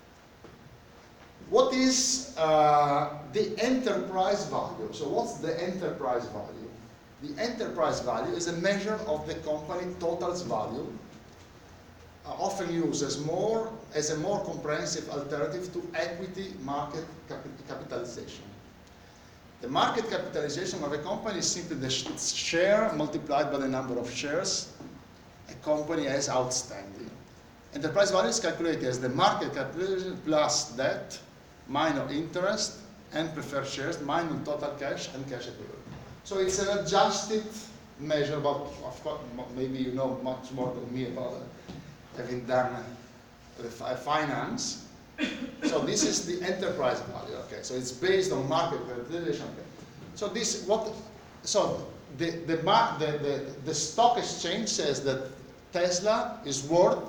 What is the enterprise value? So what's the enterprise value? The enterprise value is a measure of the company total's value, often used as a more comprehensive alternative to equity market capitalization. The market capitalization of a company is simply its share multiplied by the number of shares a company has outstanding. Enterprise value is calculated as the market capitalization plus debt, minus interest, and preferred shares, minus total cash and cash equivalent. So it's an adjusted measure, but of course, maybe you know much more than me about having done finance. So this is the enterprise value. Okay, so it's based on market capitalization. Okay. So this what? So the stock exchange says that Tesla is worth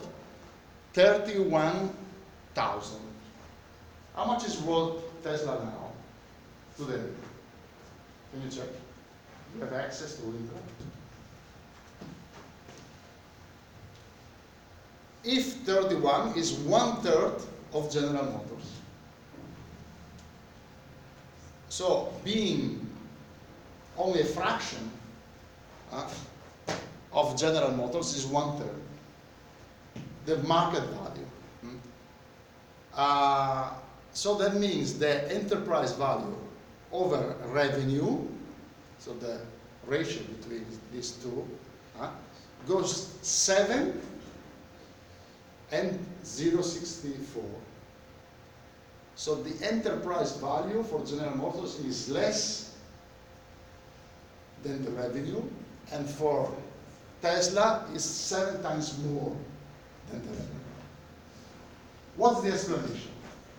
31,000. How much is worth Tesla now today? Can you check? You have access to internet. If 31 is 1/3 of General Motors. So being only a fraction of General Motors is 1/3. The market value. So that means the enterprise value over revenue, so the ratio between these two, goes 7 and 0.64. So the enterprise value for General Motors is less than the revenue, and for Tesla is 7 times more than the revenue. What's the explanation?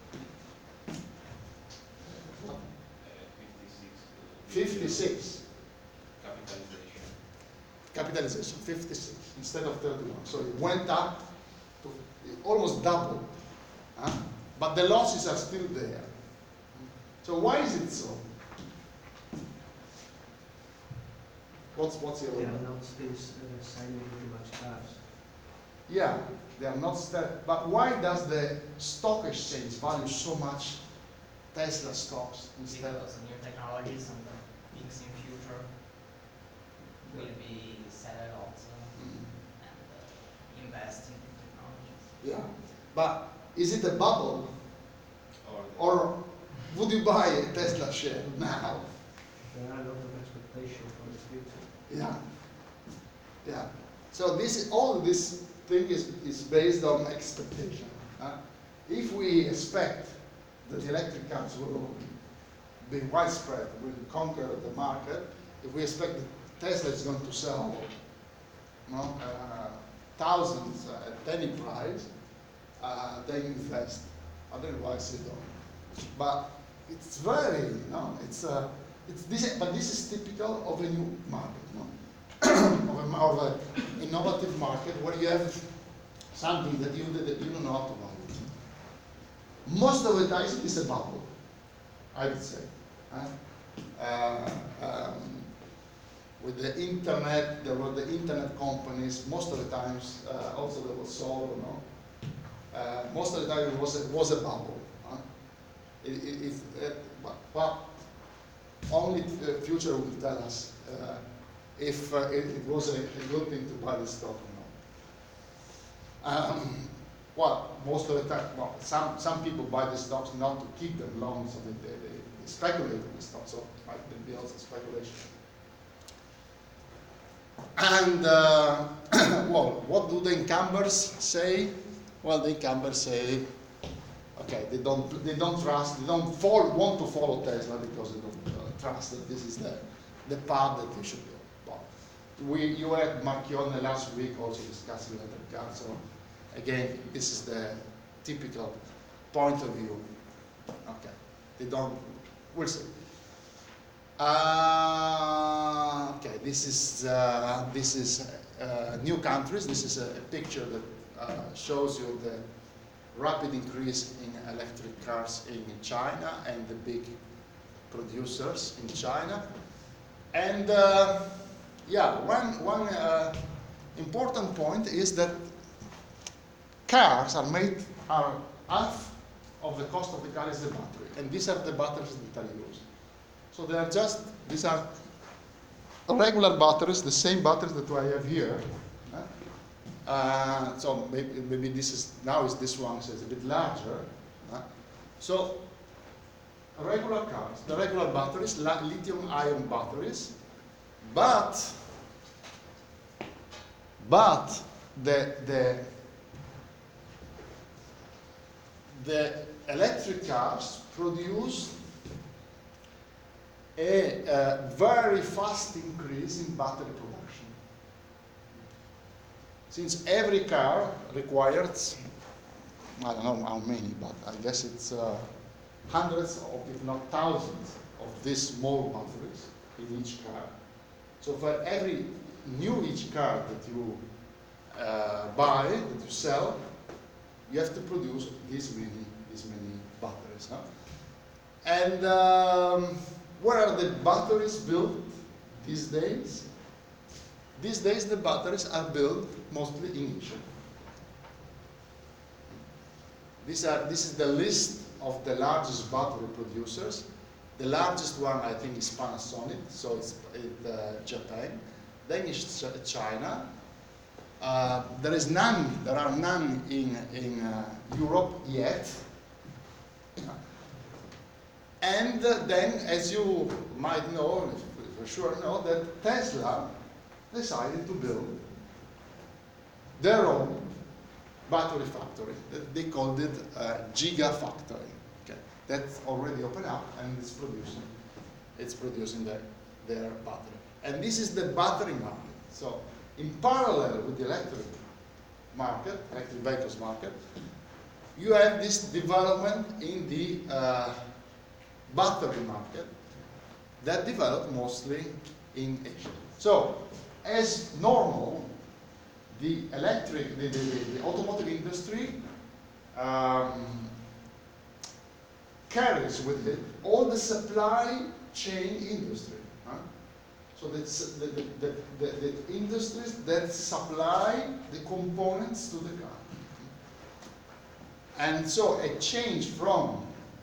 56. Capitalization, 56 instead of 31. So it went up to almost double. But the losses are still there. So why is it so? What's your They are not still selling very much cars. Yeah, they are not but why does the stock exchange value so much Tesla stocks instead of because new technologies and things in future will be settled also and invest in new technologies. Yeah, but is it a bubble? Or would you buy a Tesla share now? There are a lot of expectations for the future. Yeah, yeah. So all this thing is based on expectation. If we expect that electric cars will be widespread, will conquer the market, if we expect that Tesla is going to sell thousands at any price, they invest. Otherwise, they don't. But it's very, but this is typical of a new market, of an innovative market where you have something that you don't know how to value. Most of the time, it's a bubble, I would say. With the internet, there were the internet companies. Most of the times, also there was solar. Most of the time, it was a bubble. But only the future will tell us if it was a good thing to buy this stock or not. Most of the time, some people buy the stocks not to keep them long, so they speculate on the stock, so it might be also speculation. And what do the incumbents say? Well, the incumbents say, okay, they don't trust, they don't want to follow Tesla because they don't trust that this is the path that they should go. You had Marchione last week also discussing electric cars. So again, this is the typical point of view. Okay, they don't. We'll see. Okay, this is new countries. This is a picture that shows you the rapid increase in electric cars in China and the big producers in China. And yeah, one important point is that cars are half of the cost of the car is the battery, and these are the batteries that are used. So these are regular batteries, the same batteries that I have here. So maybe this one, so it's a bit larger. So regular cars, the regular batteries, lithium-ion batteries, but the electric cars produce a very fast increase in battery production. Since every car requires, I don't know how many, but I guess it's hundreds of, if not thousands, of these small batteries in each car. So for every new each car that you buy, that you sell, you have to produce these many batteries. Huh? And where are the batteries built these days? These days the batteries are built mostly in Asia. This is the list of the largest battery producers. The largest one, I think, is Panasonic, so it's Japan. Then is China. There are none in Europe yet. And then, as you might know, for sure know, that Tesla decided to build their own battery factory. They called it Gigafactory. Okay. That's already opened up and it's producing their battery. And this is the battery market. So in parallel with the electric vehicles market, you have this development in the battery market that developed mostly in Asia. So, as normal, the automotive industry carries with it all the supply chain industry. Huh? So that's the industries that supply the components to the car. And so a change from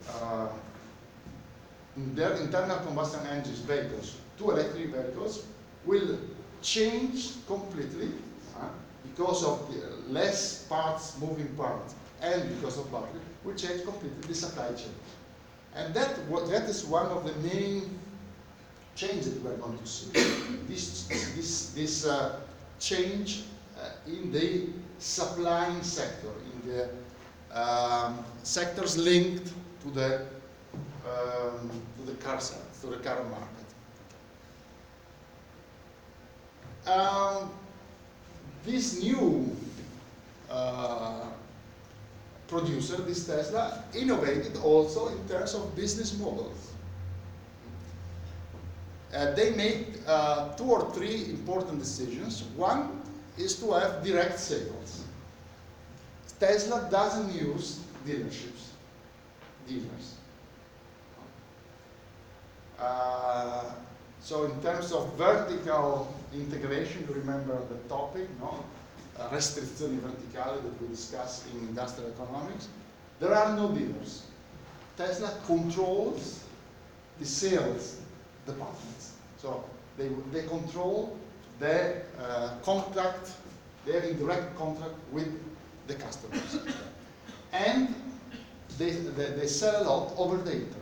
their internal combustion engines vehicles to electric vehicles will change completely because of the less moving parts, and because of battery, will change completely the supply chain. And that is one of the main changes we're going to see. This change in the supplying sector, in the sectors linked to the car side, to the car market. This new producer, this Tesla, innovated also in terms of business models. They made 2 or 3 important decisions. One is to have direct sales. Tesla doesn't use dealers. So in terms of vertical integration, you remember the topic, no? Restrizioni verticali that we discussed in industrial economics. There are no dealers. Tesla controls the sales departments. So they control their contract, their indirect contract with the customers. And they sell a lot over the internet.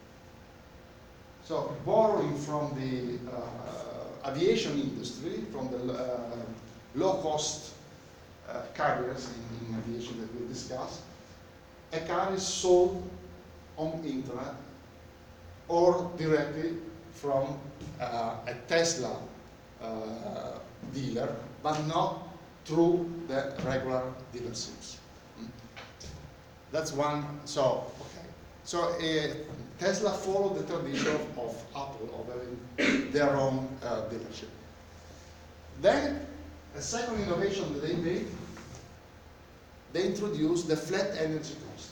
So borrowing from the aviation industry, from the low-cost carriers in aviation that we'll discuss, a car is sold on internet or directly from a Tesla dealer, but not through the regular dealerships. Mm. That's one. So okay. So Tesla followed the tradition of Apple of having their own dealership. Then a second innovation that they made, they introduced the flat energy cost.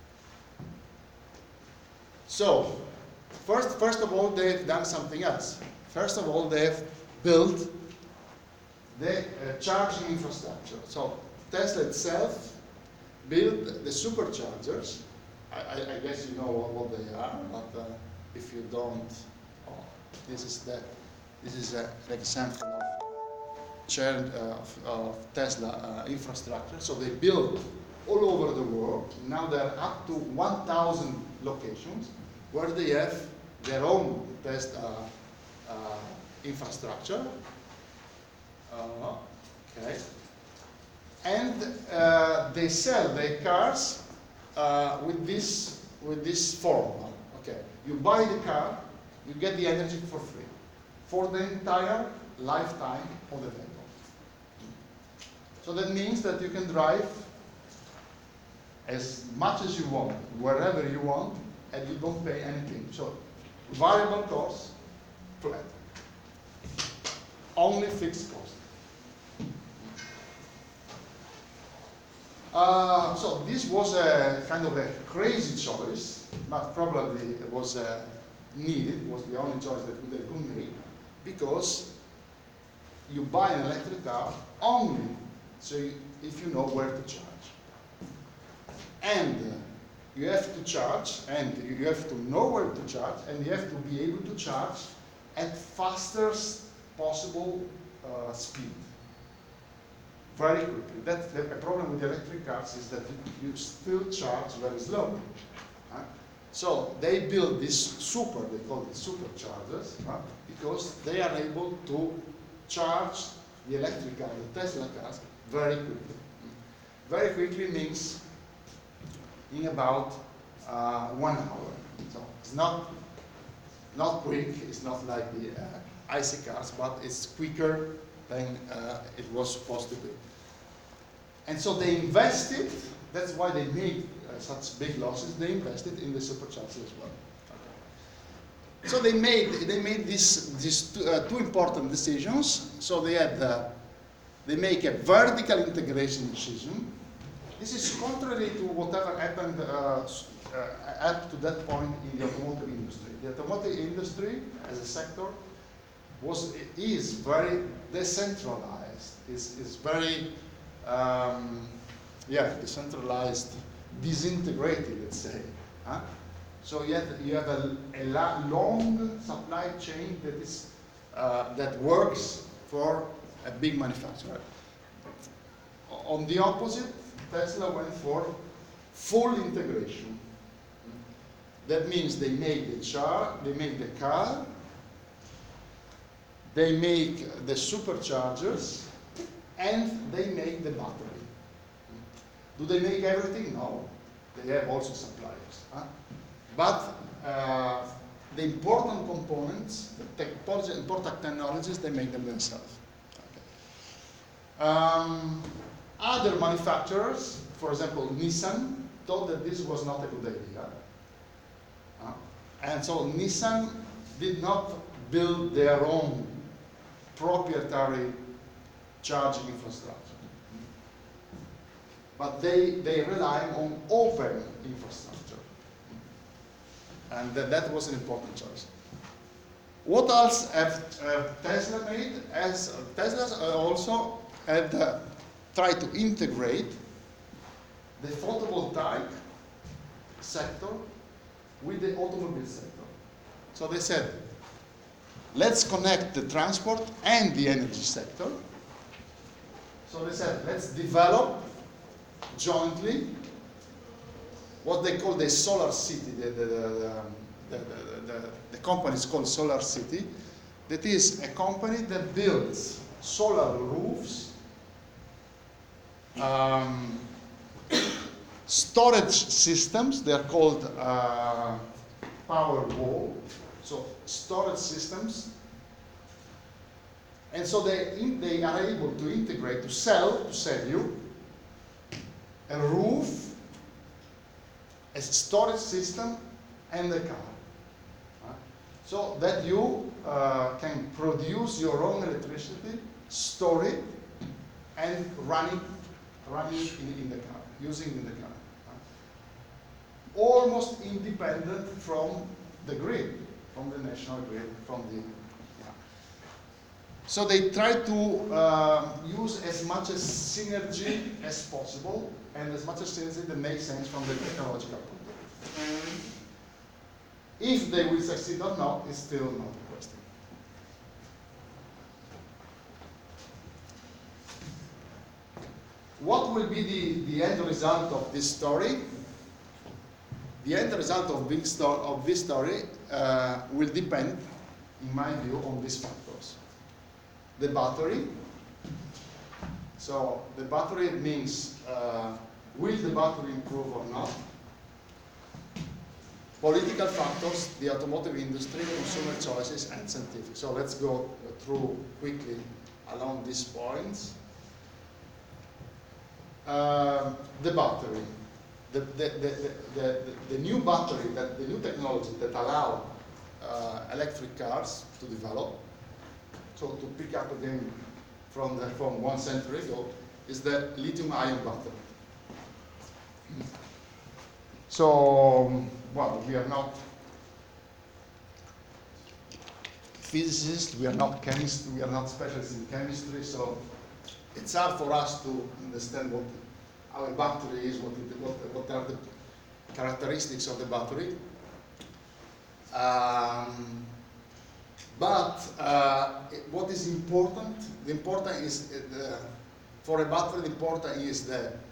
So first of all, they've done something else. First of all, they've built the charging infrastructure. So Tesla itself built the superchargers. I guess you know what they are, but if you don't, oh, this is an example of Tesla infrastructure. So they built all over the world. Now they're up to 1,000 locations where they have their own Tesla infrastructure. Okay. And they sell their cars with this formula. Okay, you buy the car, you get the energy for free for the entire lifetime of the vehicle. So that means that you can drive as much as you want, wherever you want, and you don't pay anything. So variable cost, flat. Only fixed cost. So this was a kind of a crazy choice, but probably it was needed. It was the only choice that they could make, because you buy an electric car only if you know where to charge. And you have to charge, and you have to know where to charge, and you have to be able to charge at fastest possible speed. Very quickly. That's the problem with electric cars, is that you still charge very slowly. So they build this they call it superchargers, because they are able to charge the electric car, the Tesla cars, very quickly. Very quickly means in about 1 hour. So it's not quick, it's not like the IC cars, but it's quicker than it was supposed to be. And so they invested, that's why they made such big losses, they invested in the supercharger as well. Okay. So they made these two important decisions. So they make a vertical integration decision. This is contrary to whatever happened up to that point in the automotive industry. The automotive industry as a sector is very decentralized. Is very decentralized, disintegrated, let's say. So you have a long supply chain that works for a big manufacturer. On the opposite, Tesla went for full integration. That means they make the car, they make the superchargers, and they make the battery. Do they make everything? No. They have also suppliers. But the important components, the important technologies, they make them themselves. Okay. Other manufacturers, for example, Nissan, thought that this was not a good idea. And so Nissan did not build their own proprietary charging infrastructure. But they rely on open infrastructure. And that was an important choice. What else have Tesla made? Tesla also had tried to integrate the photovoltaic sector with the automobile sector. So they said, let's connect the transport and the energy sector. So they said, let's develop jointly what they call the Solar City. The company is called Solar City. That is a company that builds solar roofs, storage systems. They are called Powerwall. So storage systems, And so they are able to integrate, to sell you a roof, a storage system, and a car. So that you can produce your own electricity, store it, and run it in the car, using in the car. Almost independent from the grid, from the national grid, from the. So they try to use as much as synergy as possible, and as much as synergy that makes sense from the technological point of view. If they will succeed or not is still not a question. What will be the end result of this story? The end result of this story will depend, in my view, on these factors. The battery. So the battery means, will the battery improve or not? Political factors, the automotive industry, consumer choices, and scientific. So let's go through quickly along these points. The battery. The new battery, the new technology that allow electric cars to develop, so to pick up again from 1 century ago, is the lithium-ion battery. So, well, we are not physicists, we are not chemists, we are not specialists in chemistry, so it's hard for us to understand what our battery is, what are the characteristics of the battery. But what is important? The important is for a battery. The important is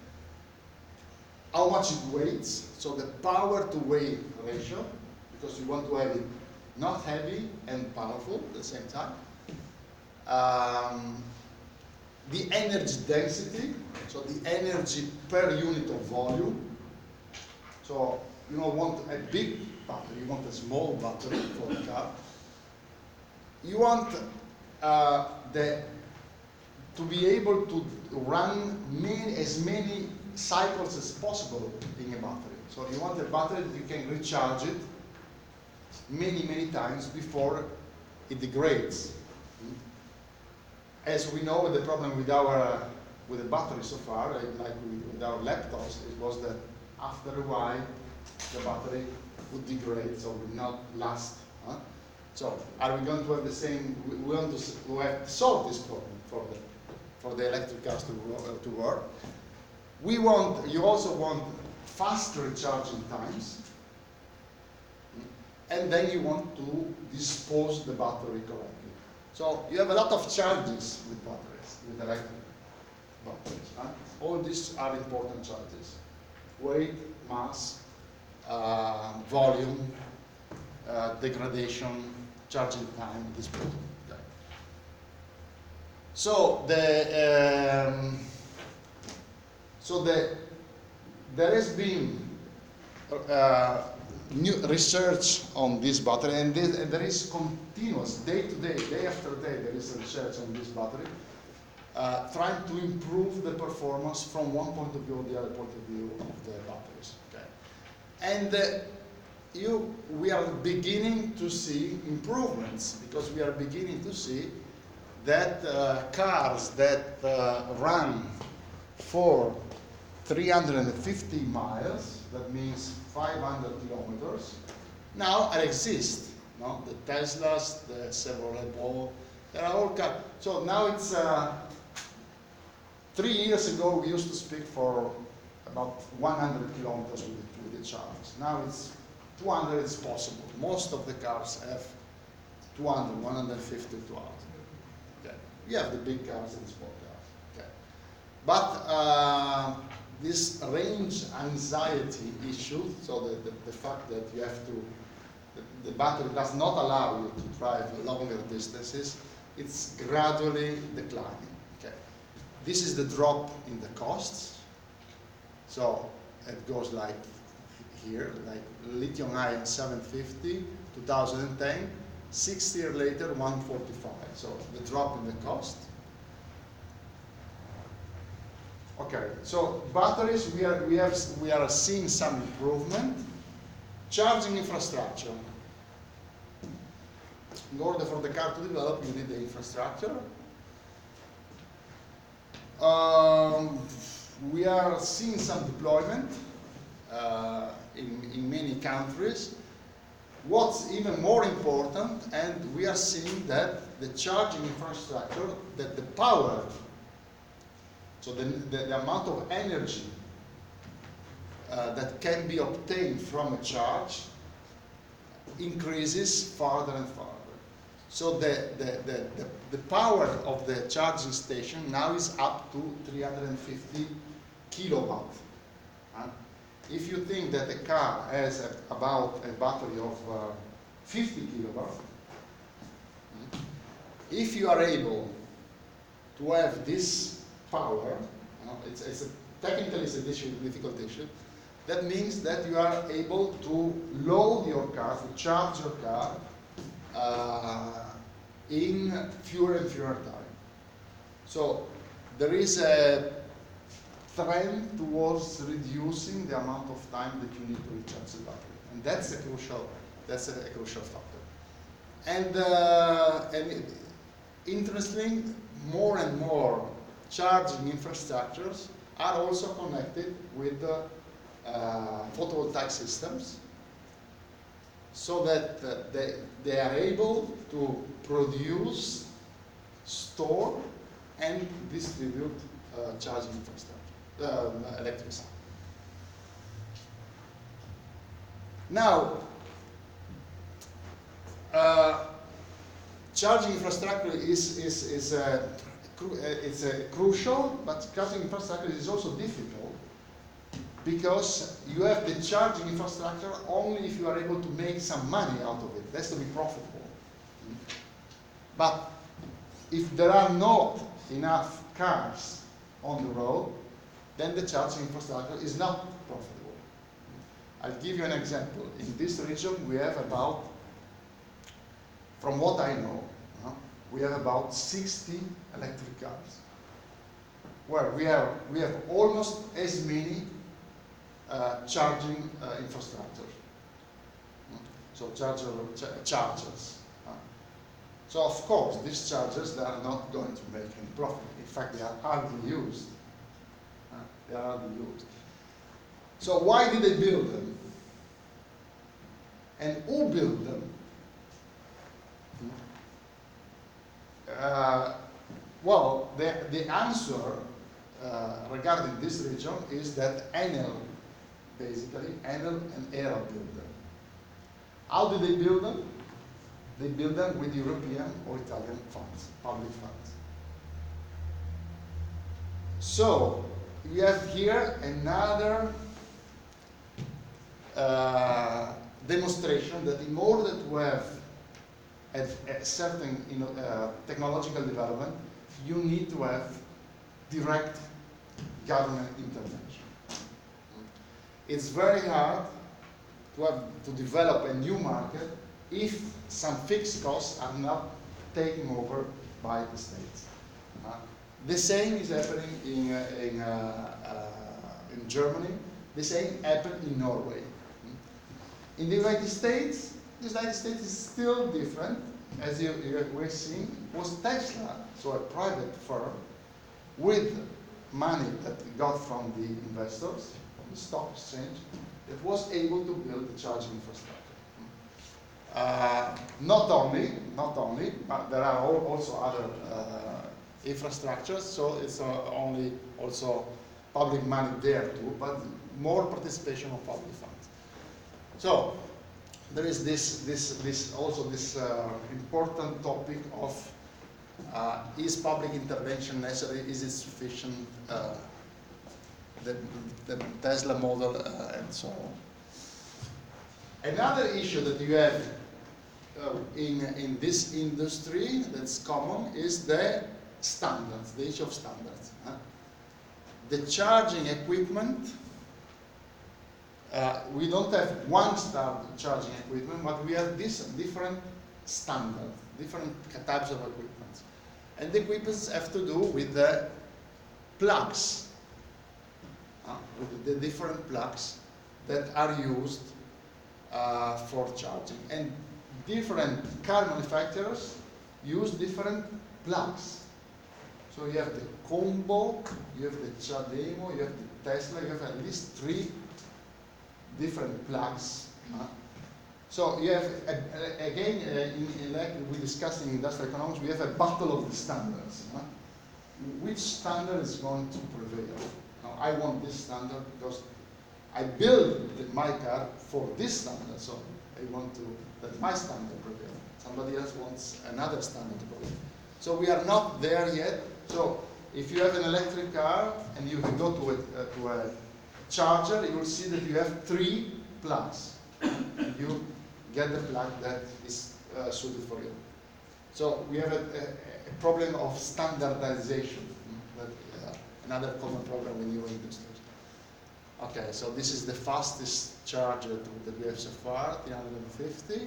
how much it weighs. So the power to weight ratio, because you want to have it not heavy and powerful at the same time. The energy density, so the energy per unit of volume. So you don't want a big battery, you want a small battery for the car. You want to be able to run as many cycles as possible in a battery. So you want a battery that you can recharge it many times before it degrades. As we know, the problem with the battery so far, like with our laptops, it was that after a while the battery would degrade, so would not last. So are we going to have the same? We want to have solved this problem for the electric cars to work. You also want fast recharging times, and then you want to dispose the battery correctly. So you have a lot of charges with batteries, with electric batteries. All these are important charges: weight, mass, volume, degradation, charging time, disposal. Okay. So there has been new research on this battery, and there is continuous, day to day, day after day, there is research on this battery, trying to improve the performance from one point of view or the other point of view of the batteries. Okay. And we are beginning to see improvements, because we are beginning to see that cars that run for 350 miles, that means 500 kilometers, now exist. No? The Teslas, the Chevrolet Bolt, they are all cars. So now it's 3 years ago we used to speak for about 100 kilometers with the charge. Now it's 200 is possible. Most of the cars have 200, 150, 200. Okay. You have the big cars and the small cars. Okay. But this range anxiety issue, so the fact that you have to, the battery does not allow you to drive longer distances, it's gradually declining. Okay. This is the drop in the costs. So it goes like here, like lithium ion 750, 2010, 6 years later, 145. So the drop in the cost. Okay, so batteries, we are seeing some improvement. Charging infrastructure. In order for the car to develop, you need the infrastructure. We are seeing some deployment in many countries. What's even more important, and we are seeing that the charging infrastructure, that the power, so the amount of energy that can be obtained from a charge increases farther and farther. So the power of the charging station now is up to 350 kilowatt. If you think that a car has about a battery of 50 kilowatt, if you are able to have this power, technically it's a difficult issue, that means that you are able to load your car, to charge your car in fewer and fewer time. So there is a trend towards reducing the amount of time that you need to recharge the battery, and that's a crucial factor. And interestingly, more and more charging infrastructures are also connected with photovoltaic systems, so that they are able to produce, store, and distribute charging infrastructure, electricity. Now, charging infrastructure is crucial, but charging infrastructure is also difficult, because you have the charging infrastructure only if you are able to make some money out of it. It has to be profitable. But if there are not enough cars on the road, then the charging infrastructure is not profitable. I'll give you an example. In this region, we have about, from what I know, we have about 60 electric cars, where we have almost as many charging infrastructure. So chargers. So of course, these chargers, they are not going to make any profit. In fact, they are hardly used. They are hardly used. So why did they build them? And who built them? Well, the answer regarding this region is that Enel, basically, Enel and ERA built them. How did they build them? They build them with European or Italian funds, public funds. So, we have here another demonstration that in order to have a certain technological development, you need to have direct government intervention. It's very hard to develop a new market if some fixed costs are not taken over by the states. The same is happening in Germany. The same happened in Norway. In the United States is still different. As we're seeing, it was Tesla, so a private firm, with money that it got from the investors, from the stock exchange, that was able to build the charging infrastructure. Not only, but there are also other infrastructures, so it's only also public money there too, but more participation of public funds. So there is this important topic of is public intervention necessary? Is it sufficient? The Tesla model and so on. Another issue that you have in this industry that's common is the standards, the issue of standards. The charging equipment, we don't have one standard charging equipment, but we have different standard, different types of equipment. And the equipments have to do with the plugs, with the different plugs that are used for charging. And different car manufacturers use different plugs. So you have the Combo, you have the Chademo, you have the Tesla, you have at least 3 different plugs. So you have, again, like we discussed in industrial economics, we have a battle of the standards. Which standard is going to prevail? Now, I want this standard because I build my car for this standard, so I want that my standard prevail. Somebody else wants another standard to prevail. So we are not there yet. So if you have an electric car and you go to a charger, you will see that you have 3 plugs. You get the plug that is suited for you. So we have a problem of standardization. Another common problem in new industries. Okay, so this is the fastest charger that we have so far, 350.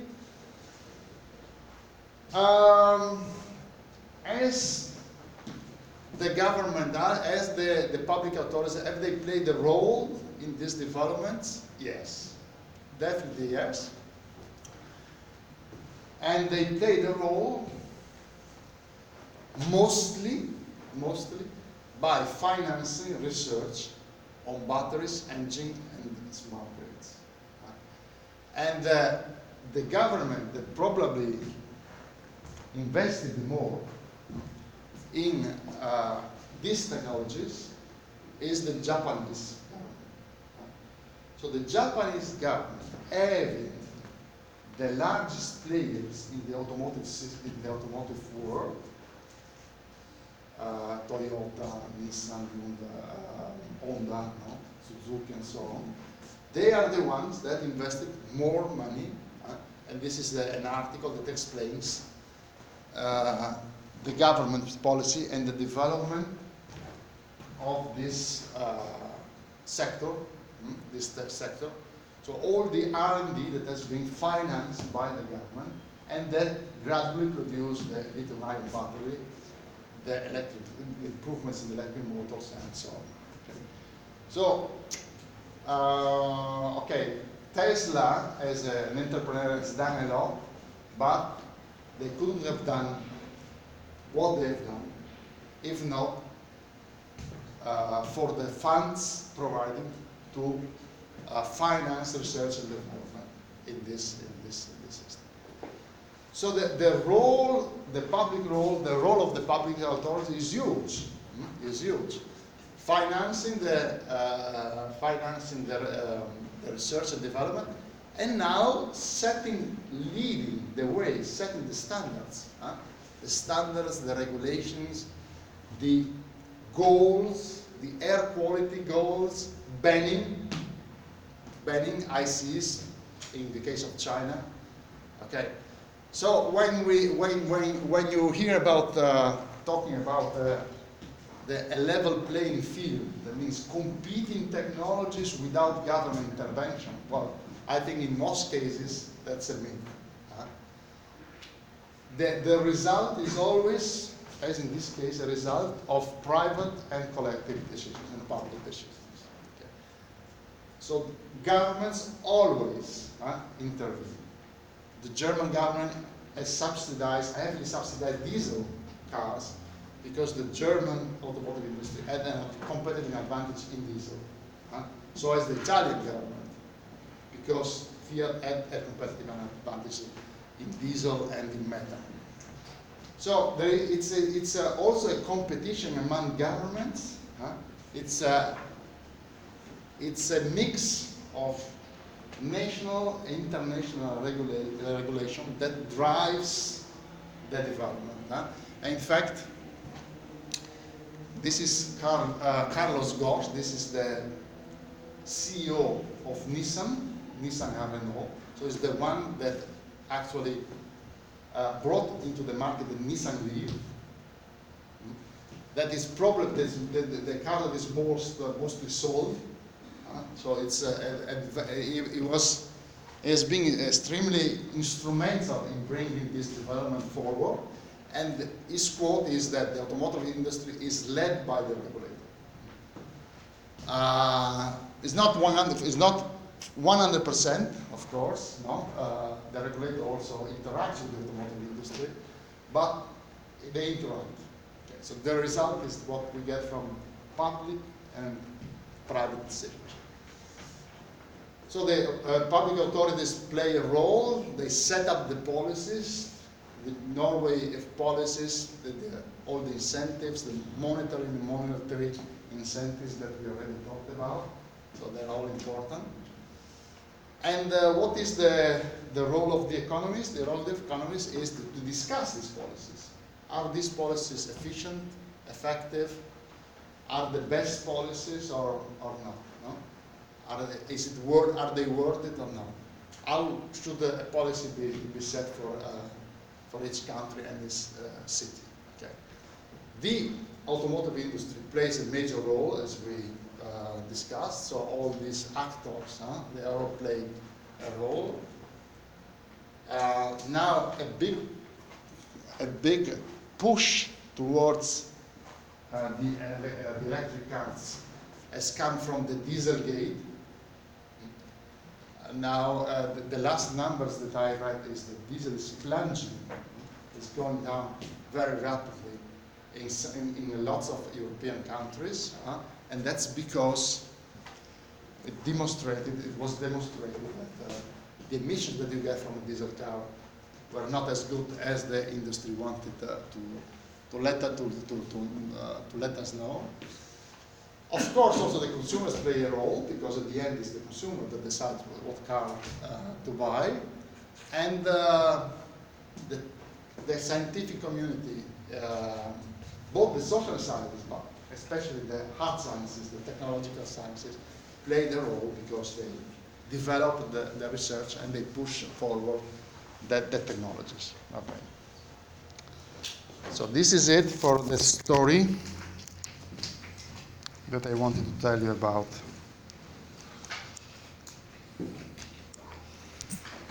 As the government, as the public authorities, have they played a role in this development? Yes, definitely yes. And they played a role mostly by financing research on batteries, engine, and smart grids. And the government that probably invested more in these technologies is the Japanese government. So the Japanese government, having the largest players in the automotive world, Toyota, Nissan, Honda, Suzuki, and so on, they are the ones that invested more money, and this is an article that explains the government's policy and the development of this sector, this tech sector. So all the R&D that has been financed by the government and that gradually produced the lithium-ion battery, the electric improvements in electric motors, and so on. So, okay, Tesla as an entrepreneur has done a lot, but they couldn't have done what they've done if not for the funds provided to finance research and development in this system. So the role, the role of the public authority is huge. Financing the research and development, and now leading the way, setting the standards, the regulations, the goals, the air quality goals, banning ICs in the case of China. Okay, so when you hear about talking about a level playing field, that means competing technologies without government intervention, well, I think in most cases that's a myth. The result is always, as in this case, a result of private and collective decisions and public decisions. Okay. So governments always intervene. The German government has heavily subsidized diesel cars because the German automotive industry had a competitive advantage in diesel. So has the Italian government, because Fiat had a competitive advantage in diesel and in metal. So it's also a competition among governments. It's a mix of national and international regulation that drives the development. In fact, this is Carlos Ghosn. This is the CEO of Nissan and Renault. So it's the one that actually brought into the market the Nissan Leaf. That is probably the car that is mostly sold. So it's it was has been extremely instrumental in bringing this development forward. And his quote is that the automotive industry is led by the regulator. It's not 100%, of course. No, the regulator also interacts with the automotive industry, but they interact. Okay, so the result is what we get from public and private sector. So the public authorities play a role. They set up the policies. With Norway policies, all the incentives, the monetary incentives that we already talked about. So they're all important. And what is the role of the economists? The role of the economists is to discuss these policies. Are these policies efficient, effective? Are the best policies or not? No? Are they worth it or not? How should a policy be set for each country and each city? Okay. The automotive industry plays a major role, as we discussed. So all these actors, they all play a role. Now a big push towards the electric cars has come from the Dieselgate. Now the last numbers that I read is that diesel is plunging. It's going down very rapidly in lots of European countries, and that's because it was demonstrated that the emissions that you get from a diesel car were not as good as the industry wanted to let us know. Of course, also the consumers play a role, because at the end it's the consumer that decides what car to buy, and the scientific community, both the social sciences, but especially the hard sciences, the technological sciences, play their role because they develop the research and they push forward the technologies. Okay. So this is it for the story that I wanted to tell you about.